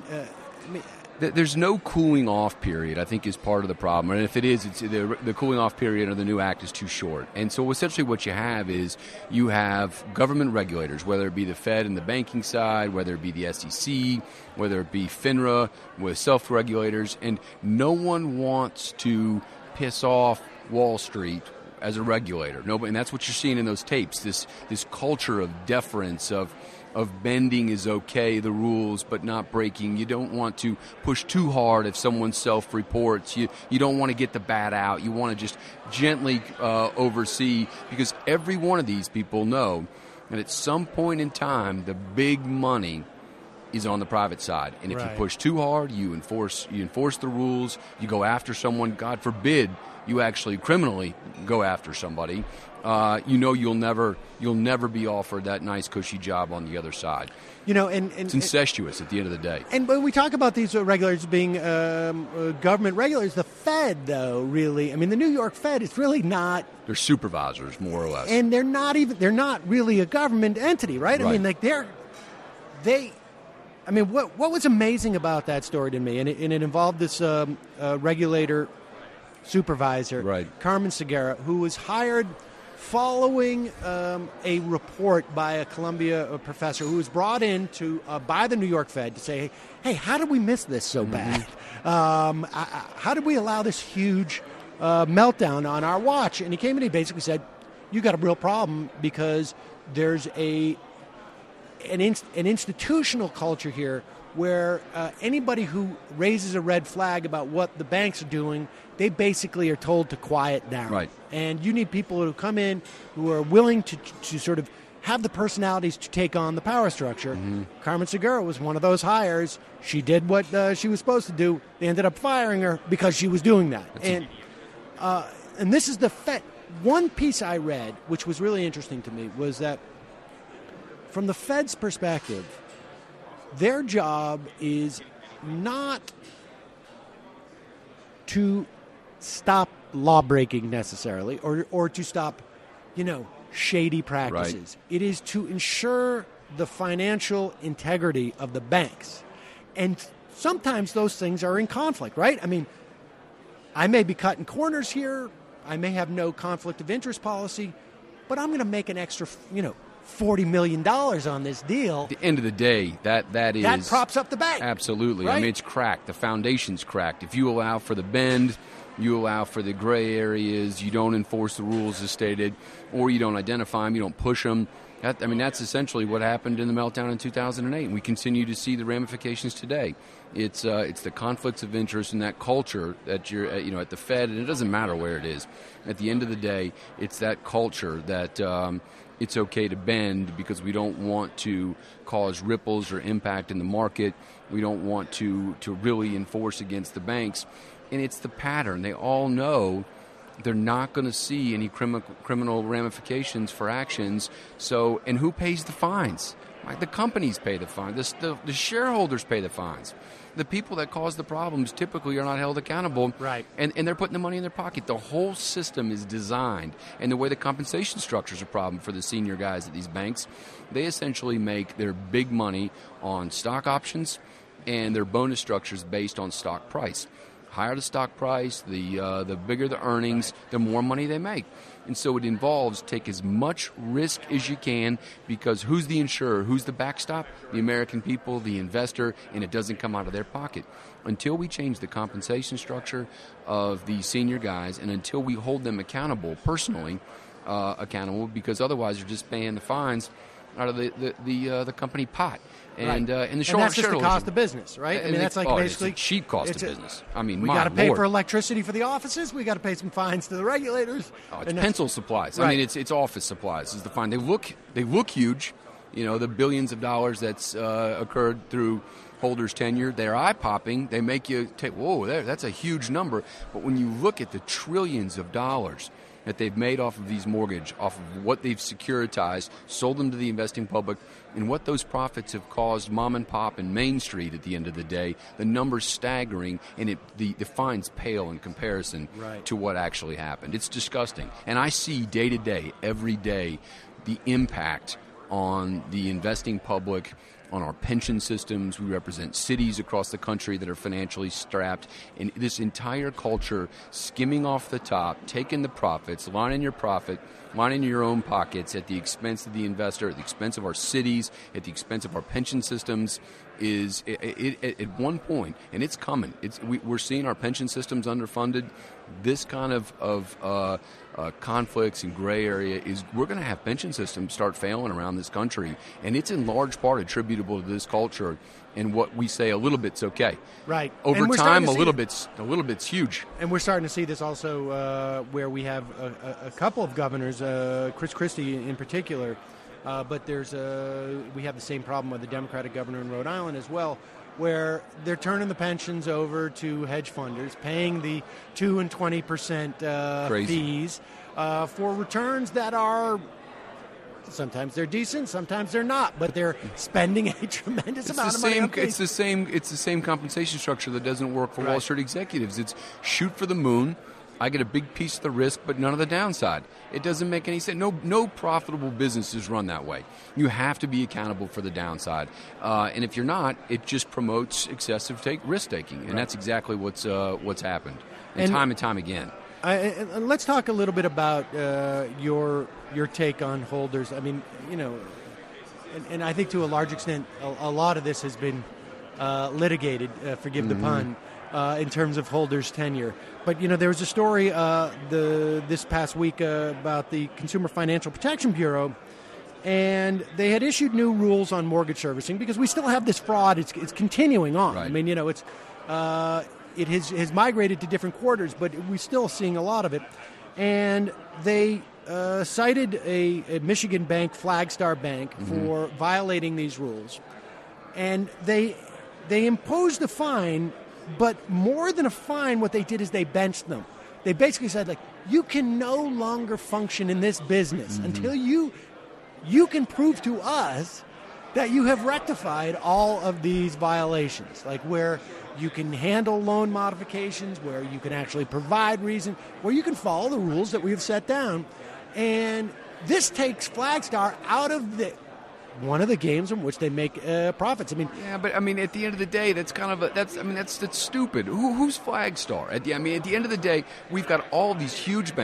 Speaker 11: There's no cooling off period, I think, is part of the problem. And if it is, it's the cooling off period of the new act is too short. And so essentially what you have is you have government regulators, whether it be the Fed and the banking side, whether it be the SEC, whether it be FINRA with self-regulators, and no one wants to piss off Wall Street as a regulator. Nobody, and that's what you're seeing in those tapes, this culture of deference, of bending is okay, the rules, but not breaking. You don't want to push too hard if someone self-reports. You don't want to get the bat out. You want to just gently oversee, because every one of these people know that at some point in time, the big money is on the private side. And if you push too hard, you enforce the rules, you go after someone, God forbid, you actually criminally go after somebody, you'll never be offered that nice cushy job on the other side. It's incestuous at the end of the day.
Speaker 10: And when we talk about these regulators being government regulators, the Fed, though, really, I mean, the New York Fed is really not.
Speaker 11: They're supervisors, more or less,
Speaker 10: and they're not really a government entity, right? I mean, like what was amazing about that story to me, and it involved this regulator supervisor, Carmen Segarra, who was hired following a report by a Columbia professor who was brought in by the New York Fed to say, hey, how did we miss this so bad? How did we allow this huge meltdown on our watch? And he came in and he basically said, you got a real problem, because there's an institutional culture here where anybody who raises a red flag about what the banks are doing, they basically are told to quiet down.
Speaker 11: Right.
Speaker 10: And you need people who come in who are willing to sort of have the personalities to take on the power structure. Mm-hmm. Carmen Segarra was one of those hires. She did what she was supposed to do. They ended up firing her because she was doing that. And this is the Fed. One piece I read, which was really interesting to me, was that from the Fed's perspective, their job is not to stop law-breaking necessarily, or to stop, shady practices. Right. It is to ensure the financial integrity of the banks. And sometimes those things are in conflict, right? I mean, I may be cutting corners here. I may have no conflict of interest policy, but I'm going to make an extra, $40 million on this deal.
Speaker 11: At the end of the day, that
Speaker 10: props up the bank.
Speaker 11: Absolutely.
Speaker 10: Right?
Speaker 11: I mean, it's cracked. The foundation's cracked. If you allow for the bend, You allow for the gray areas. You don't enforce the rules as stated, or you don't identify them. You don't push them. That's essentially what happened in the meltdown in 2008, and we continue to see the ramifications today. It's the conflicts of interest and that culture that you're at the Fed, and it doesn't matter where it is. At the end of the day, it's that culture that it's okay to bend because we don't want to cause ripples or impact in the market. We don't want to really enforce against the banks, and it's the pattern. They all know they're not going to see any criminal ramifications for actions. So, and who pays the fines? The companies pay the fines. The shareholders pay the fines. The people that cause the problems typically are not held accountable.
Speaker 10: Right.
Speaker 11: And they're putting the money in their pocket. The whole system is designed. And the way the compensation structure is a problem for the senior guys at these banks. They essentially make their big money on stock options and their bonus structures based on stock price. Higher the stock price, the bigger the earnings, the more money they make. And so it involves take as much risk as you can, because who's the insurer? Who's the backstop? The American people, the investor, and it doesn't come out of their pocket. Until we change the compensation structure of the senior guys, and until we hold them accountable, personally accountable, because otherwise they're just paying the fines out of the company pot. And
Speaker 10: right.
Speaker 11: And the
Speaker 10: and that's just the cost of business, right? I mean, that's like basically
Speaker 11: it's a cheap cost of business. I mean,
Speaker 10: we got to pay for electricity for the offices. We got to pay some fines to the regulators.
Speaker 11: Oh, it's pencil supplies.
Speaker 10: Right.
Speaker 11: I mean, it's office supplies is the fine. They look huge. The billions of dollars that's occurred through holders' tenure. They're eye-popping. They make you take, whoa, that's a huge number. But when you look at the trillions of dollars that they've made off of these mortgage, off of what they've securitized, sold them to the investing public, and what those profits have caused mom and pop and Main Street at the end of the day, the number's staggering, and the fines pale in comparison to what actually happened. It's disgusting. And I see day to day, every day, the impact on the investing public, on our pension systems. We represent cities across the country that are financially strapped. And this entire culture skimming off the top, taking the profits, lining your own pockets at the expense of the investor, at the expense of our cities, at the expense of our pension systems, is at one point, and it's coming. We're seeing our pension systems underfunded. This kind of conflicts and gray area is we're going to have pension systems start failing around this country, and it's in large part attributable to this culture and what we say a little bit's okay.
Speaker 10: Right.
Speaker 11: Over time, a little bit's huge.
Speaker 10: And we're starting to see this also where we have a couple of governors, Chris Christie in particular, but we have the same problem with the Democratic governor in Rhode Island as well, where they're turning the pensions over to hedge funders, paying the 2% and 20% fees for returns that are sometimes they're decent, sometimes they're not, but they're spending a tremendous amount of money on fees.
Speaker 11: It's the same compensation structure that doesn't work for Wall Street executives. It's shoot for the moon. I get a big piece of the risk, but none of the downside. It doesn't make any sense. No profitable business is run that way. You have to be accountable for the downside. And if you're not, it just promotes excessive risk-taking. And that's exactly what's happened. And time again.
Speaker 10: And let's talk a little bit about your take on holders. I mean, and I think to a large extent, a lot of this has been litigated, forgive the pun, in terms of holders' tenure. But, there was a story this past week about the Consumer Financial Protection Bureau, and they had issued new rules on mortgage servicing because we still have this fraud. It's continuing on.
Speaker 11: Right.
Speaker 10: I mean, it has migrated to different quarters, but we're still seeing a lot of it. And they cited a Michigan bank, Flagstar Bank, for violating these rules. And they imposed a fine. But more than a fine, what they did is they benched them. They basically said, you can no longer function in this business until you can prove to us that you have rectified all of these violations, like where you can handle loan modifications, where you can actually provide reason, where you can follow the rules that we have set down. And this takes Flagstar out of one of the games in which they make profits. I mean,
Speaker 11: yeah, but at the end of the day, that's kind of that's stupid. Who's Flagstar? At the end of the day, we've got all these huge banks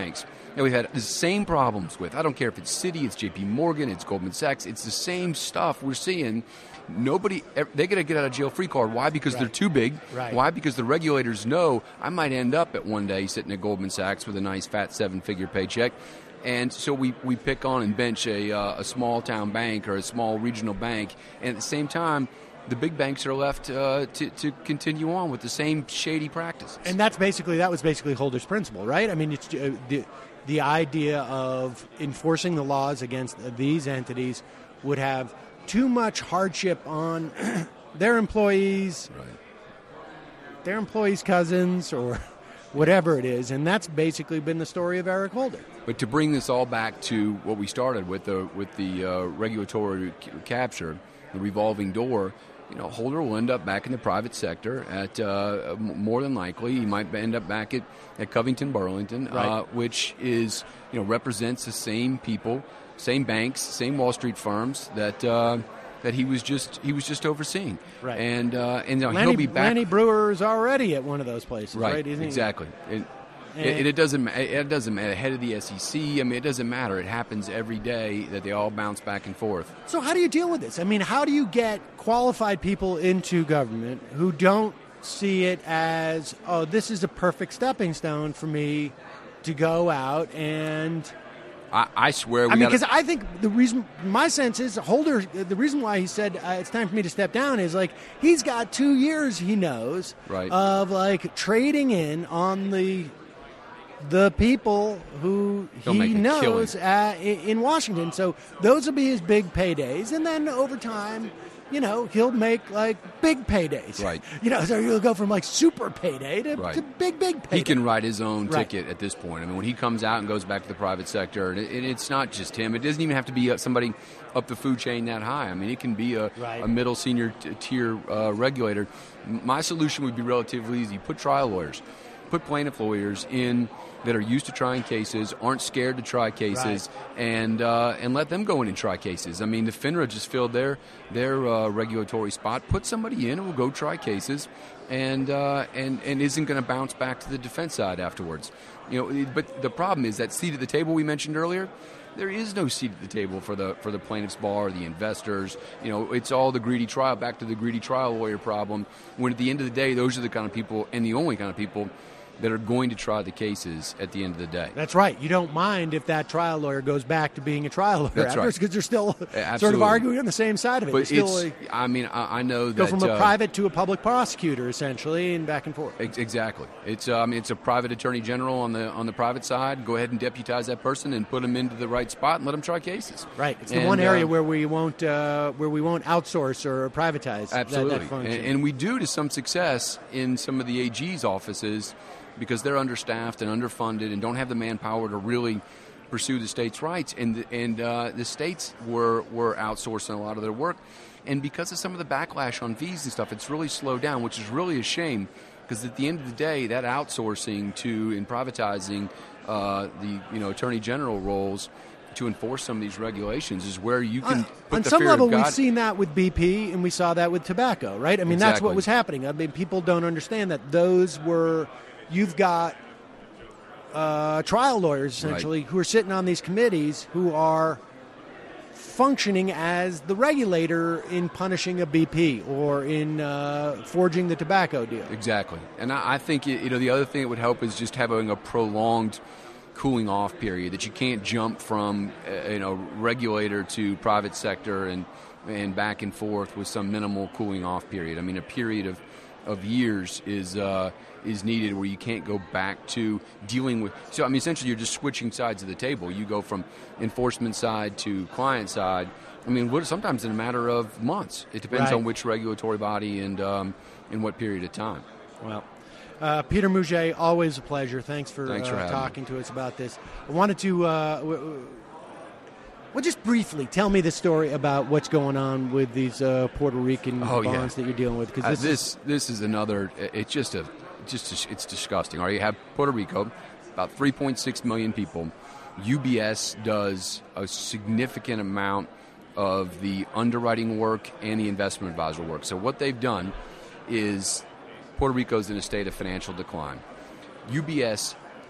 Speaker 11: that we've had the same problems with. I don't care if it's Citi, it's JP Morgan, it's Goldman Sachs. It's the same stuff we're seeing. They get a get out of jail free card. Why? Because they're too big.
Speaker 10: Right.
Speaker 11: Why? Because the regulators know I might end up at one day sitting at Goldman Sachs with a nice fat 7-figure paycheck. And so we pick on and bench a small town bank or a small regional bank. And at the same time, the big banks are left to continue on with the same shady practices.
Speaker 10: And that was basically Holder's principle, right? I mean, it's the idea of enforcing the laws against these entities would have too much hardship on their employees, their employees' cousins, or whatever it is, and that's basically been the story of Eric Holder.
Speaker 11: But to bring this all back to what we started with the regulatory capture, the revolving door, Holder will end up back in the private sector at more than likely. He might end up back at Covington Burlington, which is represents the same people, same banks, same Wall Street firms that he was just overseeing.
Speaker 10: Right.
Speaker 11: And he'll be back.
Speaker 10: Lanny Brewer's already at one of those places, right?
Speaker 11: Isn't exactly. It doesn't matter. Head of the SEC. I mean, it doesn't matter. It happens every day that they all bounce back and forth.
Speaker 10: So how do you deal with this? I mean, how do you get qualified people into government who don't see it as, oh, this is a perfect stepping stone for me to go out and...
Speaker 11: I swear
Speaker 10: because I think my sense is Holder, the reason why he said it's time for me to step down is he's got 2 years, he knows, of trading in on the people who he knows in Washington. So those will be his big paydays. And then over time, he'll make big paydays.
Speaker 11: Right.
Speaker 10: So he'll go from super payday to big payday.
Speaker 11: He can write his own ticket at this point. I mean, when he comes out and goes back to the private sector, and it's not just him. It doesn't even have to be somebody up the food chain that high. I mean, it can be a middle senior tier regulator. My solution would be relatively easy. Put trial lawyers. Put plaintiff lawyers in that are used to trying cases, aren't scared to try cases, and let them go in and try cases. I mean, the FINRA just filled their regulatory spot. Put somebody in who will go try cases, and isn't going to bounce back to the defense side afterwards. But the problem is that seat at the table we mentioned earlier. There is no seat at the table for the plaintiff's bar or the investors. It's all the greedy trial, back to the greedy trial lawyer problem, when at the end of the day, those are the kind of people and the only kind of people that are going to try the cases at the end of the day.
Speaker 10: That's right. You don't mind if that trial lawyer goes back to being a trial lawyer afterwards because they're still sort of arguing on the same side of it.
Speaker 11: But I know that...
Speaker 10: Go from a private to a public prosecutor, essentially, and back and forth.
Speaker 11: Exactly. It's a private attorney general on the private side. Go ahead and deputize that person and put them into the right spot and let them try cases.
Speaker 10: Right. It's the one area where we won't outsource or privatize that function.
Speaker 11: And we do to some success in some of the AG's offices, because they're understaffed and underfunded and don't have the manpower to really pursue the states' rights. And the states were outsourcing a lot of their work. And because of some of the backlash on fees and stuff, it's really slowed down, which is really a shame, because at the end of the day, that outsourcing and privatizing the attorney general roles to enforce some of these regulations is where you can put
Speaker 10: on
Speaker 11: the
Speaker 10: some
Speaker 11: fear
Speaker 10: level
Speaker 11: of God.
Speaker 10: We've seen that with BP and we saw that with tobacco, right? I mean, That's what was happening. I mean, people don't understand that you've got trial lawyers, essentially, who are sitting on these committees who are functioning as the regulator in punishing a BP or in forging the tobacco deal.
Speaker 11: Exactly. And I think the other thing that would help is just having a prolonged cooling off period, that you can't jump from regulator to private sector and back and forth with some minimal cooling off period. I mean, a period of years is needed where you can't go back to dealing with. So I mean, essentially, you're just switching sides of the table. You go from enforcement side to client side. I mean, sometimes in a matter of months. It depends on which regulatory body and in what period of time.
Speaker 10: Well, Peter Mouget, always a pleasure. Thanks for talking to us about this. I wanted to. Well, just briefly, tell me the story about what's going on with these Puerto Rican bonds that you're dealing with. Because
Speaker 11: this is another. It's it's disgusting. All right, you have Puerto Rico, about 3.6 million people. UBS does a significant amount of the underwriting work and the investment advisor work. So what they've done is Puerto Rico's in a state of financial decline. UBS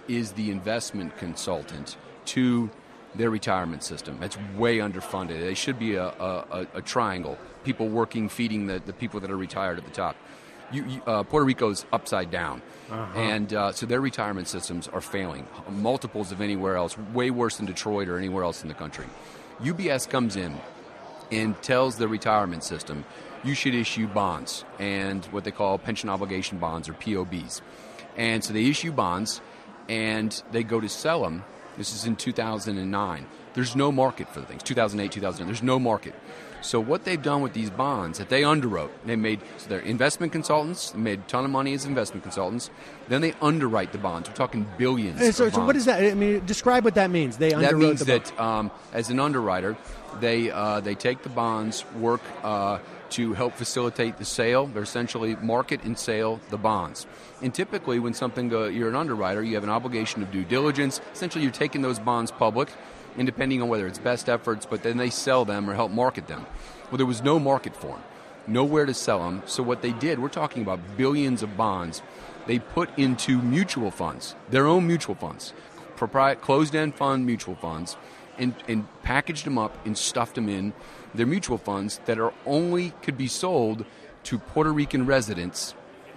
Speaker 11: is the investment consultant to their retirement system. It's way underfunded. They should be a triangle, people working, feeding the people that are retired at the top. Puerto Rico's upside down. And so their retirement systems are failing, multiples of anywhere else, way worse than Detroit or anywhere else in the country. UBS comes in and tells the retirement system, you should issue bonds and what they call pension obligation bonds, or POBs. And so they issue bonds and they go to sell them. This is in 2009. There's no market for the things. 2008, 2009, there's no market. So what they've done with these bonds that they underwrote, they're investment consultants, made a ton of money as investment consultants. Then they underwrite the bonds. We're talking billions.
Speaker 2: So what is that? I mean, describe what that means. They underwrote
Speaker 11: that means
Speaker 2: the
Speaker 11: that as an underwriter, they take the bonds, work to help facilitate the sale. They're essentially market and sale the bonds. And typically, when you're an underwriter, you have an obligation of due diligence. Essentially, you're taking those bonds public, and depending on whether it's best efforts, but then they sell them or help market them. Well, there was no market for them, nowhere to sell them. So what they did, we're talking about billions of bonds, they put into mutual funds, their own mutual funds, closed-end fund mutual funds, and packaged them up and stuffed them in their mutual funds that could be sold to Puerto Rican residents,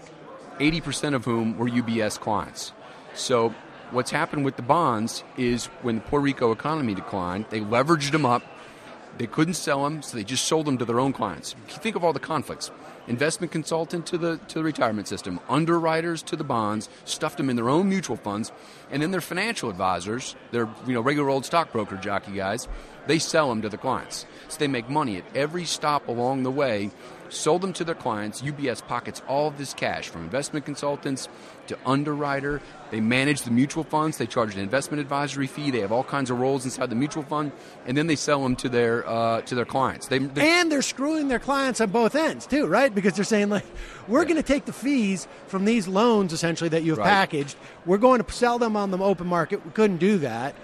Speaker 11: 80% of whom were UBS clients. So what's happened with the bonds is when the Puerto Rico economy declined, they leveraged them up. They couldn't sell them, so they just sold them to their own clients. Think of all the conflicts. Investment consultant to the retirement system, underwriters to the bonds, stuffed them in their own mutual funds, and then their financial advisors, their regular old stockbroker jockey guys, they sell them to the clients. So they make money at every stop along the way, sold them to their clients. UBS pockets all of this cash from investment consultants to underwriter. They manage the mutual funds. They charge an investment advisory fee. They have all kinds of roles inside the mutual fund, and then they sell them to their clients.
Speaker 2: And they're screwing their clients on both ends too, right? Because they're saying, like, we're going to take the fees from these loans essentially that you've packaged. We're going to sell them on the open market. We couldn't do that,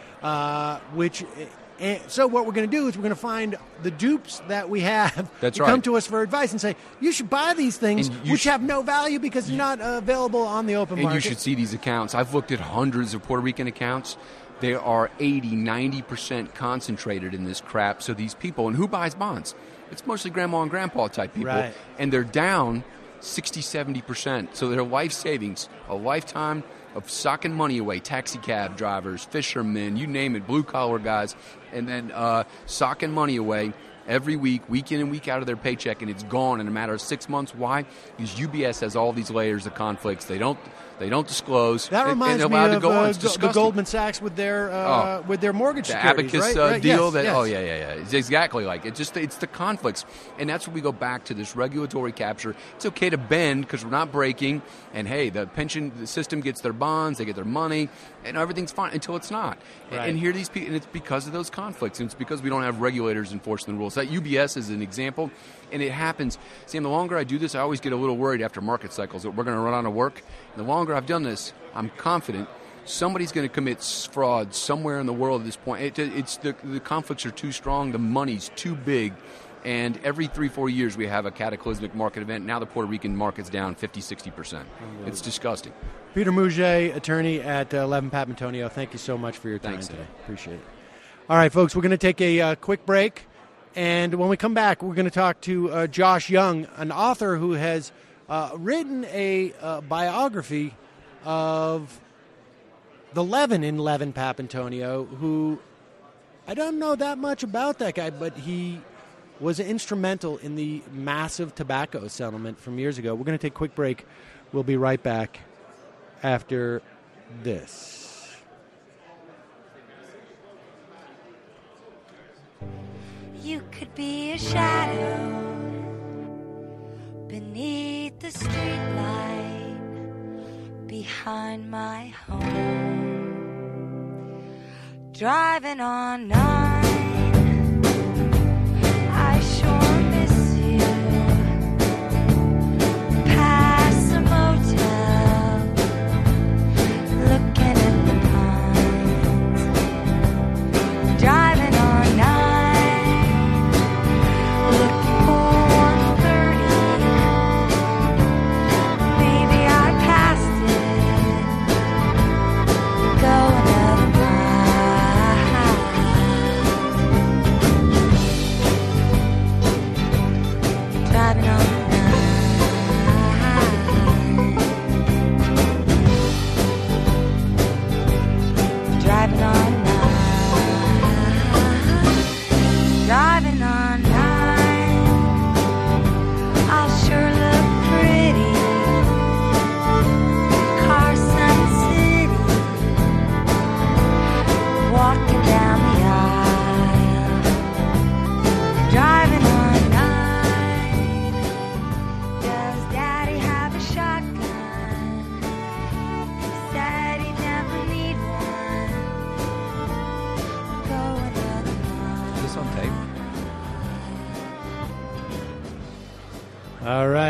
Speaker 2: so what we're going to do is we're going to find the dupes that we have come to us for advice and say, you should buy these things which have no value because they're not available on the open market.
Speaker 11: And you should see these accounts. I've looked at hundreds of Puerto Rican accounts. They are 80, 90% concentrated in this crap. So these people, and who buys bonds? It's mostly grandma and grandpa type people.
Speaker 2: Right.
Speaker 11: And they're down 60, 70%. So their life savings, a lifetime of socking money away, taxi cab drivers, fishermen, you name it, blue-collar guys, and then socking money away every week, week in and week out of their paycheck, and it's gone in a matter of 6 months. Why? Because UBS has all these layers of conflicts. They don't disclose.
Speaker 2: That reminds me of the Goldman Sachs with their mortgage
Speaker 11: the
Speaker 2: securities,
Speaker 11: Abacus
Speaker 2: right?
Speaker 11: deal.
Speaker 2: Yes, yes.
Speaker 11: Oh yeah. It's exactly like it. It's the conflicts, and that's where we go back to this regulatory capture. It's okay to bend because we're not breaking, and hey, the pension system gets their bonds, they get their money, and everything's fine until it's not.
Speaker 2: Right.
Speaker 11: And here these people, and it's because of those conflicts, and it's because we don't have regulators enforcing the rules. That UBS is an example, and it happens. Sam, the longer I do this, I always get a little worried after market cycles that we're going to run out of work. And the longer I've done this, I'm confident somebody's going to commit fraud somewhere in the world at this point. The conflicts are too strong, the money's too big, and every 3-4 years we have a cataclysmic market event. Now the Puerto Rican market's down 50-60%. It's disgusting.
Speaker 2: Peter Mouget, attorney at 11 Pat Antonio, thank you so much for your time today. Appreciate it. All right, folks, we're going to take a quick break. And when we come back, we're going to talk to Josh Young, an author who has written a biography of the Levin in Levin Papantonio, who I don't know that much about that guy, but he was instrumental in the massive tobacco settlement from years ago. We're going to take a quick break. We'll be right back after this.
Speaker 12: You could be a shadow beneath the streetlight behind my home. Driving on 9, I sure miss you. Past the motel, looking at the pines. Driving on 9.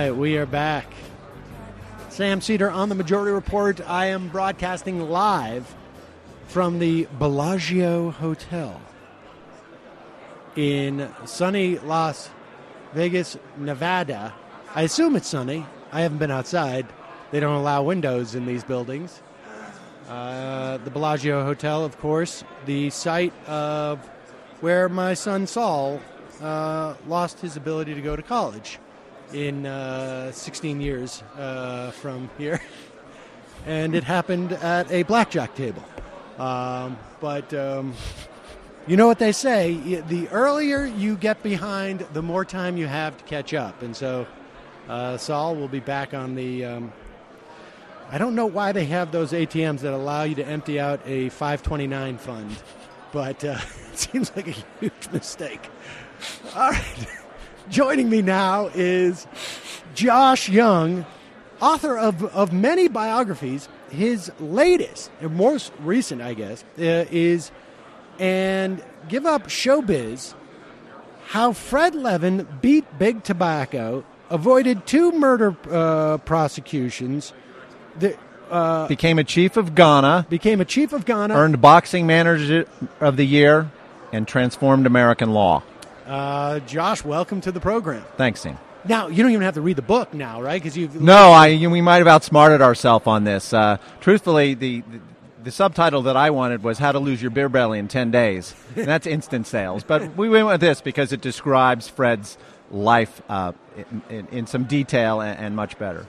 Speaker 10: right, we are back. Sam Cedar on the Majority Report. I am broadcasting live from the Bellagio Hotel in sunny Las Vegas, Nevada. I assume it's sunny. I haven't been outside. They don't allow windows in these buildings. The Bellagio Hotel, of course, the site of where my son Saul lost his ability to go to college in 16 years from here. And it happened at a blackjack table. But you know what they say, the earlier you get behind, the more time you have to catch up. And so Saul will be back on the... I don't know why they have those ATMs that allow you to empty out a 529 fund, but it seems like a huge mistake. All right. Joining me now is Josh Young, author of many biographies. His latest, or most recent, I guess, is And Give Up Showbiz, How Fred Levin Beat Big Tobacco, Avoided 2 murder prosecutions,
Speaker 13: became a chief of Ghana, earned Boxing Manager of the Year, and transformed American law.
Speaker 10: Josh, welcome to the program.
Speaker 13: Thanks, Sam.
Speaker 10: Now, you don't even have to read the book now, right? Because we
Speaker 13: might have outsmarted ourselves on this. Truthfully, the subtitle that I wanted was How to Lose Your Beer Belly in 10 Days. And that's instant sales. But we went with this because it describes Fred's life in some detail and much better.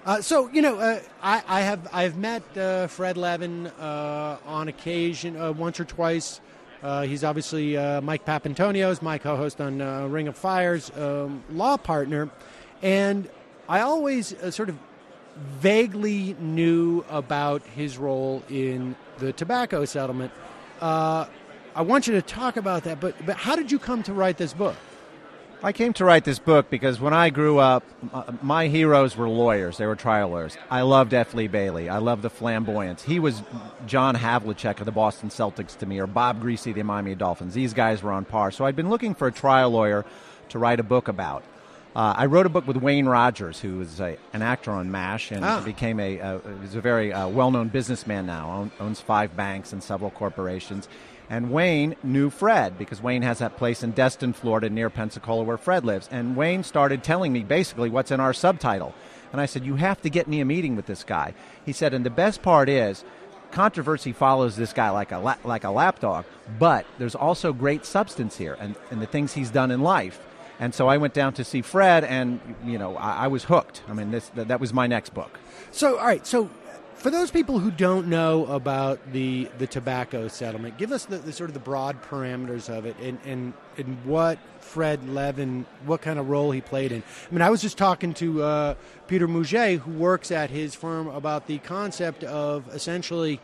Speaker 10: I've met Fred Levin on occasion, once or twice. He's obviously Mike Papantonio's, my co-host on Ring of Fire's law partner. And I always sort of vaguely knew about his role in the tobacco settlement. I want you to talk about that, but how did you come to write this book?
Speaker 13: I came to write this book because when I grew up, my heroes were lawyers. They were trial lawyers. I loved F. Lee Bailey. I loved the flamboyance. He was John Havlicek of the Boston Celtics to me, or Bob Greasy of the Miami Dolphins. These guys were on par. So I'd been looking for a trial lawyer to write a book about. I wrote a book with Wayne Rogers, who was an actor on MASH, and became he's a very well-known businessman now, owns 5 banks and several corporations. And Wayne knew Fred because Wayne has that place in Destin, Florida, near Pensacola, where Fred lives. And Wayne started telling me basically what's in our subtitle. And I said, you have to get me a meeting with this guy. He said, and the best part is, controversy follows this guy like a lapdog, but there's also great substance here and the things he's done in life. And so I went down to see Fred, and I was hooked. I mean, that was my next book.
Speaker 10: So, all right, so for those people who don't know about the tobacco settlement, give us the sort of the broad parameters of it and what Fred Levin, what kind of role he played in. I mean, I was just talking to Peter Mouget, who works at his firm, about the concept of essentially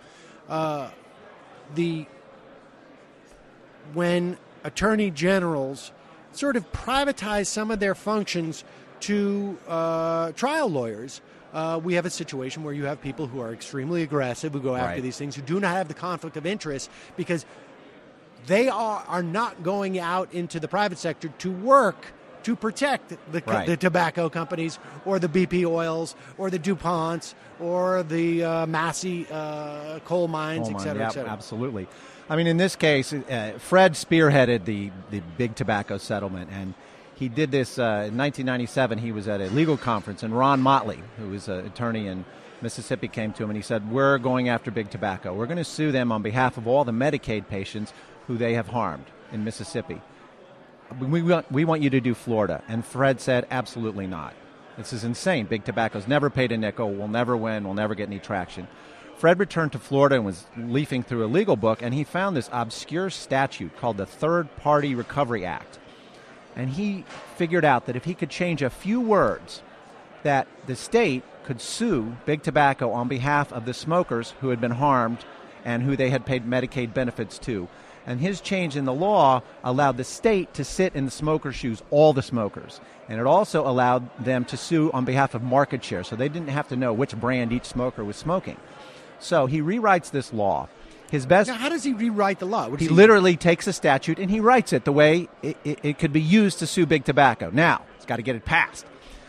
Speaker 10: when attorney generals sort of privatize some of their functions to trial lawyers. We have a situation where you have people who are extremely aggressive, who go after these things, who do not have the conflict of interest because they are not going out into the private sector to work to protect the tobacco companies or the BP oils or the DuPonts or the Massey coal mines, et cetera, et cetera.
Speaker 13: Absolutely. I mean, in this case, Fred spearheaded the big tobacco settlement, and he did this in 1997. He was at a legal conference, and Ron Motley, who was an attorney in Mississippi, came to him, and he said, we're going after big tobacco. We're going to sue them on behalf of all the Medicaid patients who they have harmed in Mississippi. We want you to do Florida. And Fred said, absolutely not. This is insane. Big tobacco's never paid a nickel. We'll never win. We'll never get any traction. Fred returned to Florida and was leafing through a legal book, and he found this obscure statute called the Third Party Recovery Act. And he figured out that if he could change a few words, that the state could sue Big Tobacco on behalf of the smokers who had been harmed and who they had paid Medicaid benefits to. And his change in the law allowed the state to sit in the smokers' shoes, all the smokers. And it also allowed them to sue on behalf of market share, so they didn't have to know which brand each smoker was smoking. So he rewrites this law. Now,
Speaker 10: how does he rewrite the law?
Speaker 13: He literally takes a statute and he writes it the way it could be used to sue Big Tobacco. Now, he's got to get it passed.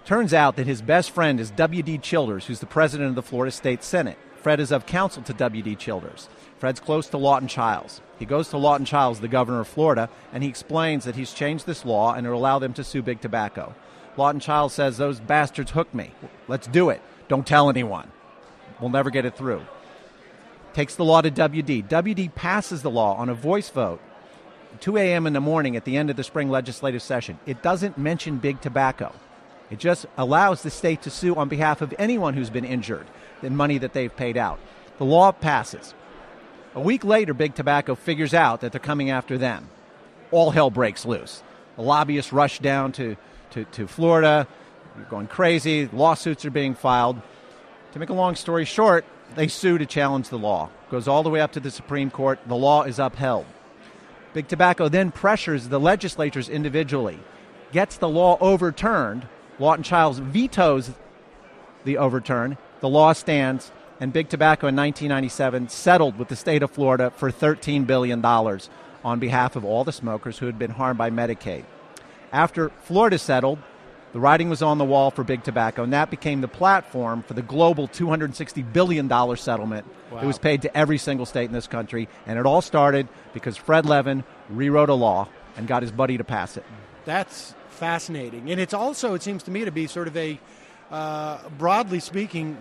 Speaker 13: Turns out that his best friend is W.D. Childers, who's the president of the Florida State Senate. Fred is of counsel to W.D. Childers. Fred's close to Lawton Chiles. He goes to Lawton Chiles, the governor of Florida, and he explains that he's changed this law and it'll allow them to sue Big Tobacco. Lawton Chiles says, those bastards hooked me. Let's do it. Don't tell anyone. We'll never get it through. Takes the law to W.D. W.D. passes the law on a voice vote, 2 a.m. in the morning at the end of the spring legislative session. It doesn't mention Big Tobacco. It just allows the state to sue on behalf of anyone who's been injured in money that they've paid out. The law passes. A week later, Big Tobacco figures out that they're coming after them. All hell breaks loose. The lobbyists rush down to Florida. You're going crazy. Lawsuits are being filed. To make a long story short, they sue to challenge the law. Goes all the way up to the Supreme Court. The law is upheld. Big Tobacco then pressures the legislatures individually, gets the law overturned. Lawton Chiles vetoes the overturn. The law stands, and Big Tobacco in 1997 settled with the state of Florida for $13 billion on behalf of all the smokers who had been harmed by Medicaid. After Florida settled, the writing was on the wall for Big Tobacco, and that became the platform for the global $260 billion settlement that was paid to every single state in this country. And it all started because Fred Levin rewrote a law and got his buddy to pass it.
Speaker 10: That's fascinating. And it's also, it seems to me, to be sort of a, broadly speaking,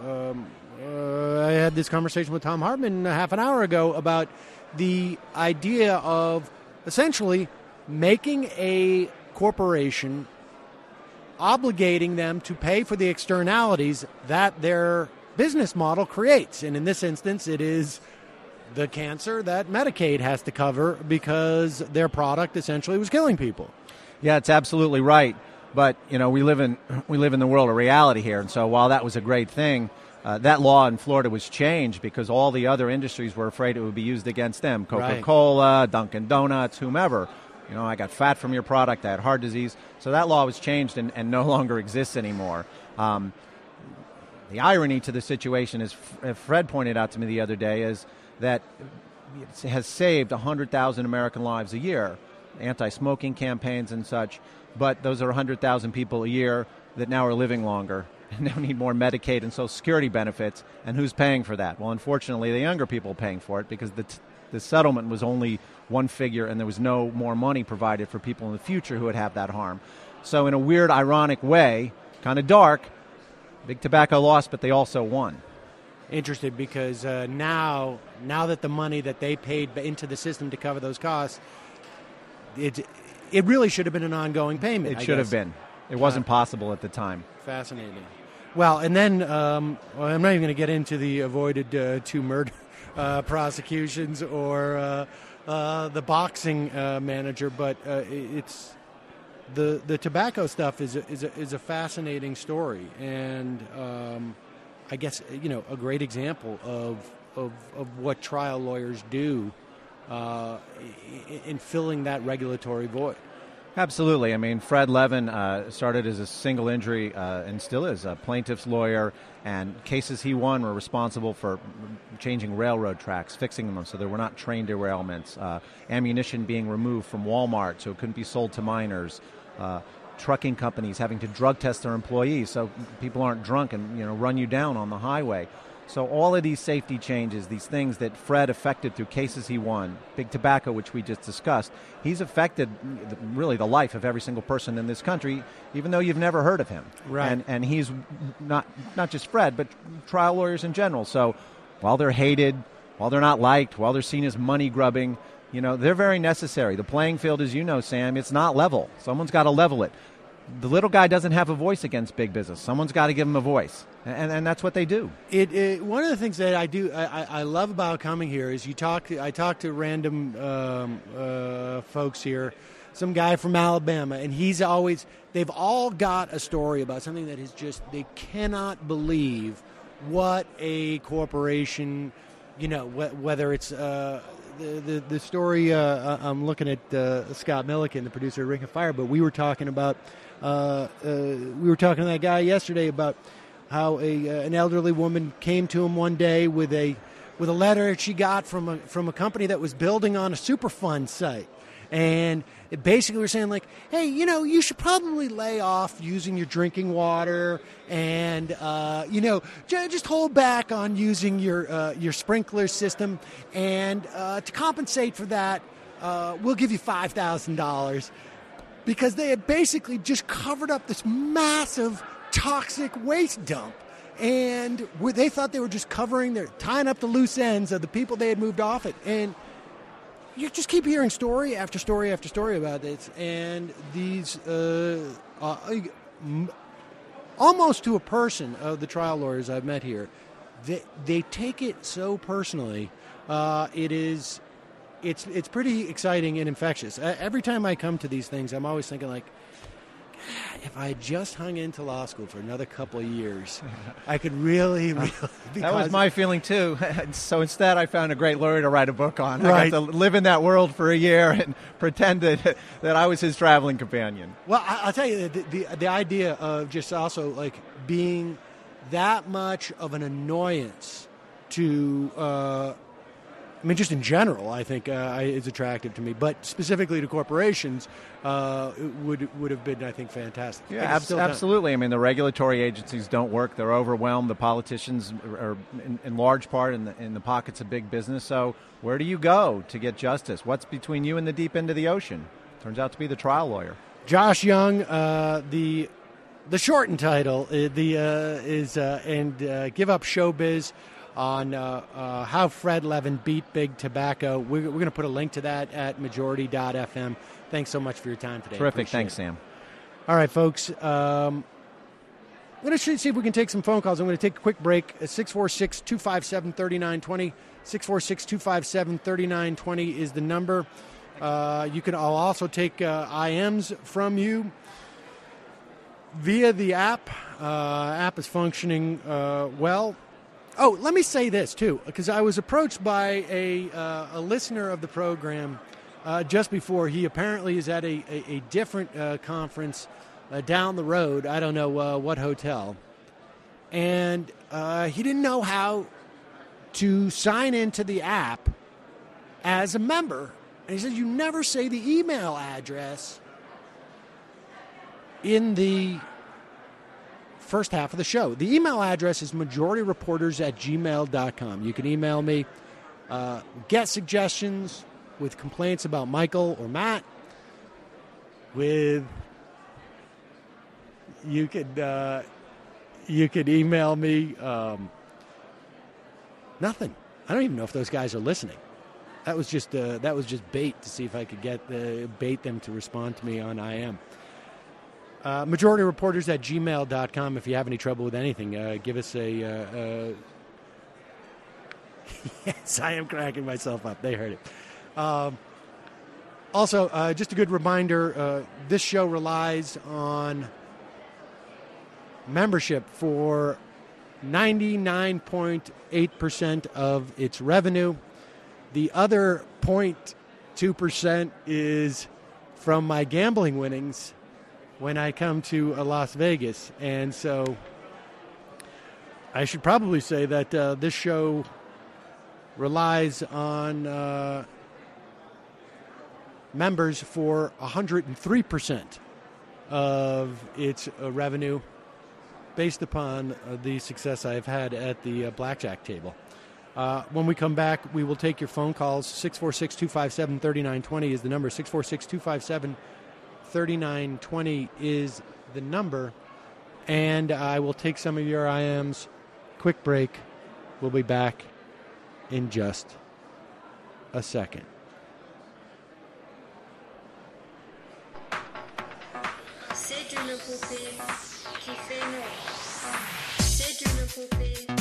Speaker 10: I had this conversation with Tom Hartman half an hour ago about the idea of essentially making a corporation, obligating them to pay for the externalities that their business model creates. And in this instance, it is the cancer that Medicaid has to cover because their product essentially was killing people.
Speaker 13: Yeah, it's absolutely right. But, we live in the world of reality here. And so while that was a great thing, that law in Florida was changed because all the other industries were afraid it would be used against them. Coca-Cola, right. Dunkin' Donuts, whomever. I got fat from your product, I had heart disease. So that law was changed and no longer exists anymore. The irony to the situation, as Fred pointed out to me the other day, is that it has saved 100,000 American lives a year, anti-smoking campaigns and such, but those are 100,000 people a year that now are living longer and now need more Medicaid and Social Security benefits. And who's paying for that? Well, unfortunately, the younger people are paying for it because the settlement was only one figure and there was no more money provided for people in the future who would have that harm. So in a weird, ironic way, kind of dark, Big Tobacco lost, but they also won.
Speaker 10: Interesting, because now that the money that they paid into the system to cover those costs, it really should have been an ongoing payment.
Speaker 13: It should have been. It wasn't possible at the time.
Speaker 10: Fascinating. Well, and then I'm not even going to get into the avoided two murder prosecutions or the boxing manager, but it's the tobacco stuff is a fascinating story, and I guess a great example of what trial lawyers do in filling that regulatory void.
Speaker 13: Absolutely. I mean, Fred Levin started as a single injury and still is a plaintiff's lawyer, and cases he won were responsible for changing railroad tracks, fixing them so there were not train derailments, ammunition being removed from Walmart so it couldn't be sold to minors, trucking companies having to drug test their employees so people aren't drunk and run you down on the highway. So all of these safety changes, these things that Fred affected through cases he won, Big Tobacco, which we just discussed, he's affected really the life of every single person in this country, even though you've never heard of him.
Speaker 10: Right.
Speaker 13: And he's not just Fred, but trial lawyers in general. So while they're hated, while they're not liked, while they're seen as money grubbing, they're very necessary. The playing field, as you know, Sam, it's not level. Someone's got to level it. The little guy doesn't have a voice against big business. Someone's got to give him a voice, and that's what they do.
Speaker 10: One of the things that I love about coming here is I talk to random folks here, some guy from Alabama, and they've all got a story about something that is just, they cannot believe what a corporation, whether it's the story. I'm looking at Scott Milliken, the producer of Ring of Fire, but we were talking about. We were talking to that guy yesterday about how an elderly woman came to him one day with a letter she got from a company that was building on a Superfund site, And it basically we're saying, like, hey, you should probably lay off using your drinking water and, just hold back on using your sprinkler system. And to compensate for that, we'll give you $5,000. Because they had basically just covered up this massive toxic waste dump. And they thought they were just tying up the loose ends of the people they had moved off it. And you just keep hearing story after story after story about this. And these, almost to a person of the trial lawyers I've met here, they take it so personally. It's pretty exciting and infectious. Every time I come to these things, I'm always thinking, like, if I had just hung into law school for another couple of years, I could really
Speaker 13: that was my feeling, too. So instead, I found a great lawyer to write a book on.
Speaker 10: Right.
Speaker 13: I got to live in that world for a year and pretend that I was his traveling companion.
Speaker 10: Well, I'll tell you, the idea of just also, like, being that much of an annoyance to... just in general, I think is attractive to me, but specifically to corporations, would have been, I think, fantastic.
Speaker 13: Yeah, absolutely. I mean, the regulatory agencies don't work; they're overwhelmed. The politicians are, in large part, in the pockets of big business. So, where do you go to get justice? What's between you and the deep end of the ocean? Turns out to be the trial lawyer.
Speaker 10: Josh Young, the shortened title is Give Up Showbiz. On how Fred Levin beat Big Tobacco. We're going to put a link to that at majority.fm. Thanks so much for your time today.
Speaker 13: Terrific. Thanks, Sam.
Speaker 10: All right, folks. I'm going to see if we can take some phone calls. I'm going to take a quick break. 646-257-3920. 646-257-3920 is the number. I'll also take IMs from you via the app. App is functioning well. Oh, let me say this, too, because I was approached by a listener of the program just before. He apparently is at a different conference down the road. I don't know what hotel. And he didn't know how to sign into the app as a member. And he says, you never say the email address in the first half of the show. The email address is majorityreporters@gmail.com. You can email me, get suggestions with complaints about Michael or Matt. You could email me nothing. I don't even know if those guys are listening. That was just bait to see if I could bait them to respond to me on IM. MajorityReporters@gmail.com. If you have any trouble with anything, give us a... Yes, I am cracking myself up. They heard it. Also, just a good reminder, this show relies on membership for 99.8% of its revenue. The other 0.2% is from my gambling winnings when I come to Las Vegas. And so I should probably say that this show relies on members for 103% of its revenue based upon the success I've had at the blackjack table. When we come back, we will take your phone calls. 646-257-3920 is the number. 646-257-3920 is the number. And I will take some of your IMs. Quick break. We'll be back in just a second.
Speaker 14: C'est une poupée qui fait noir. C'est une poupée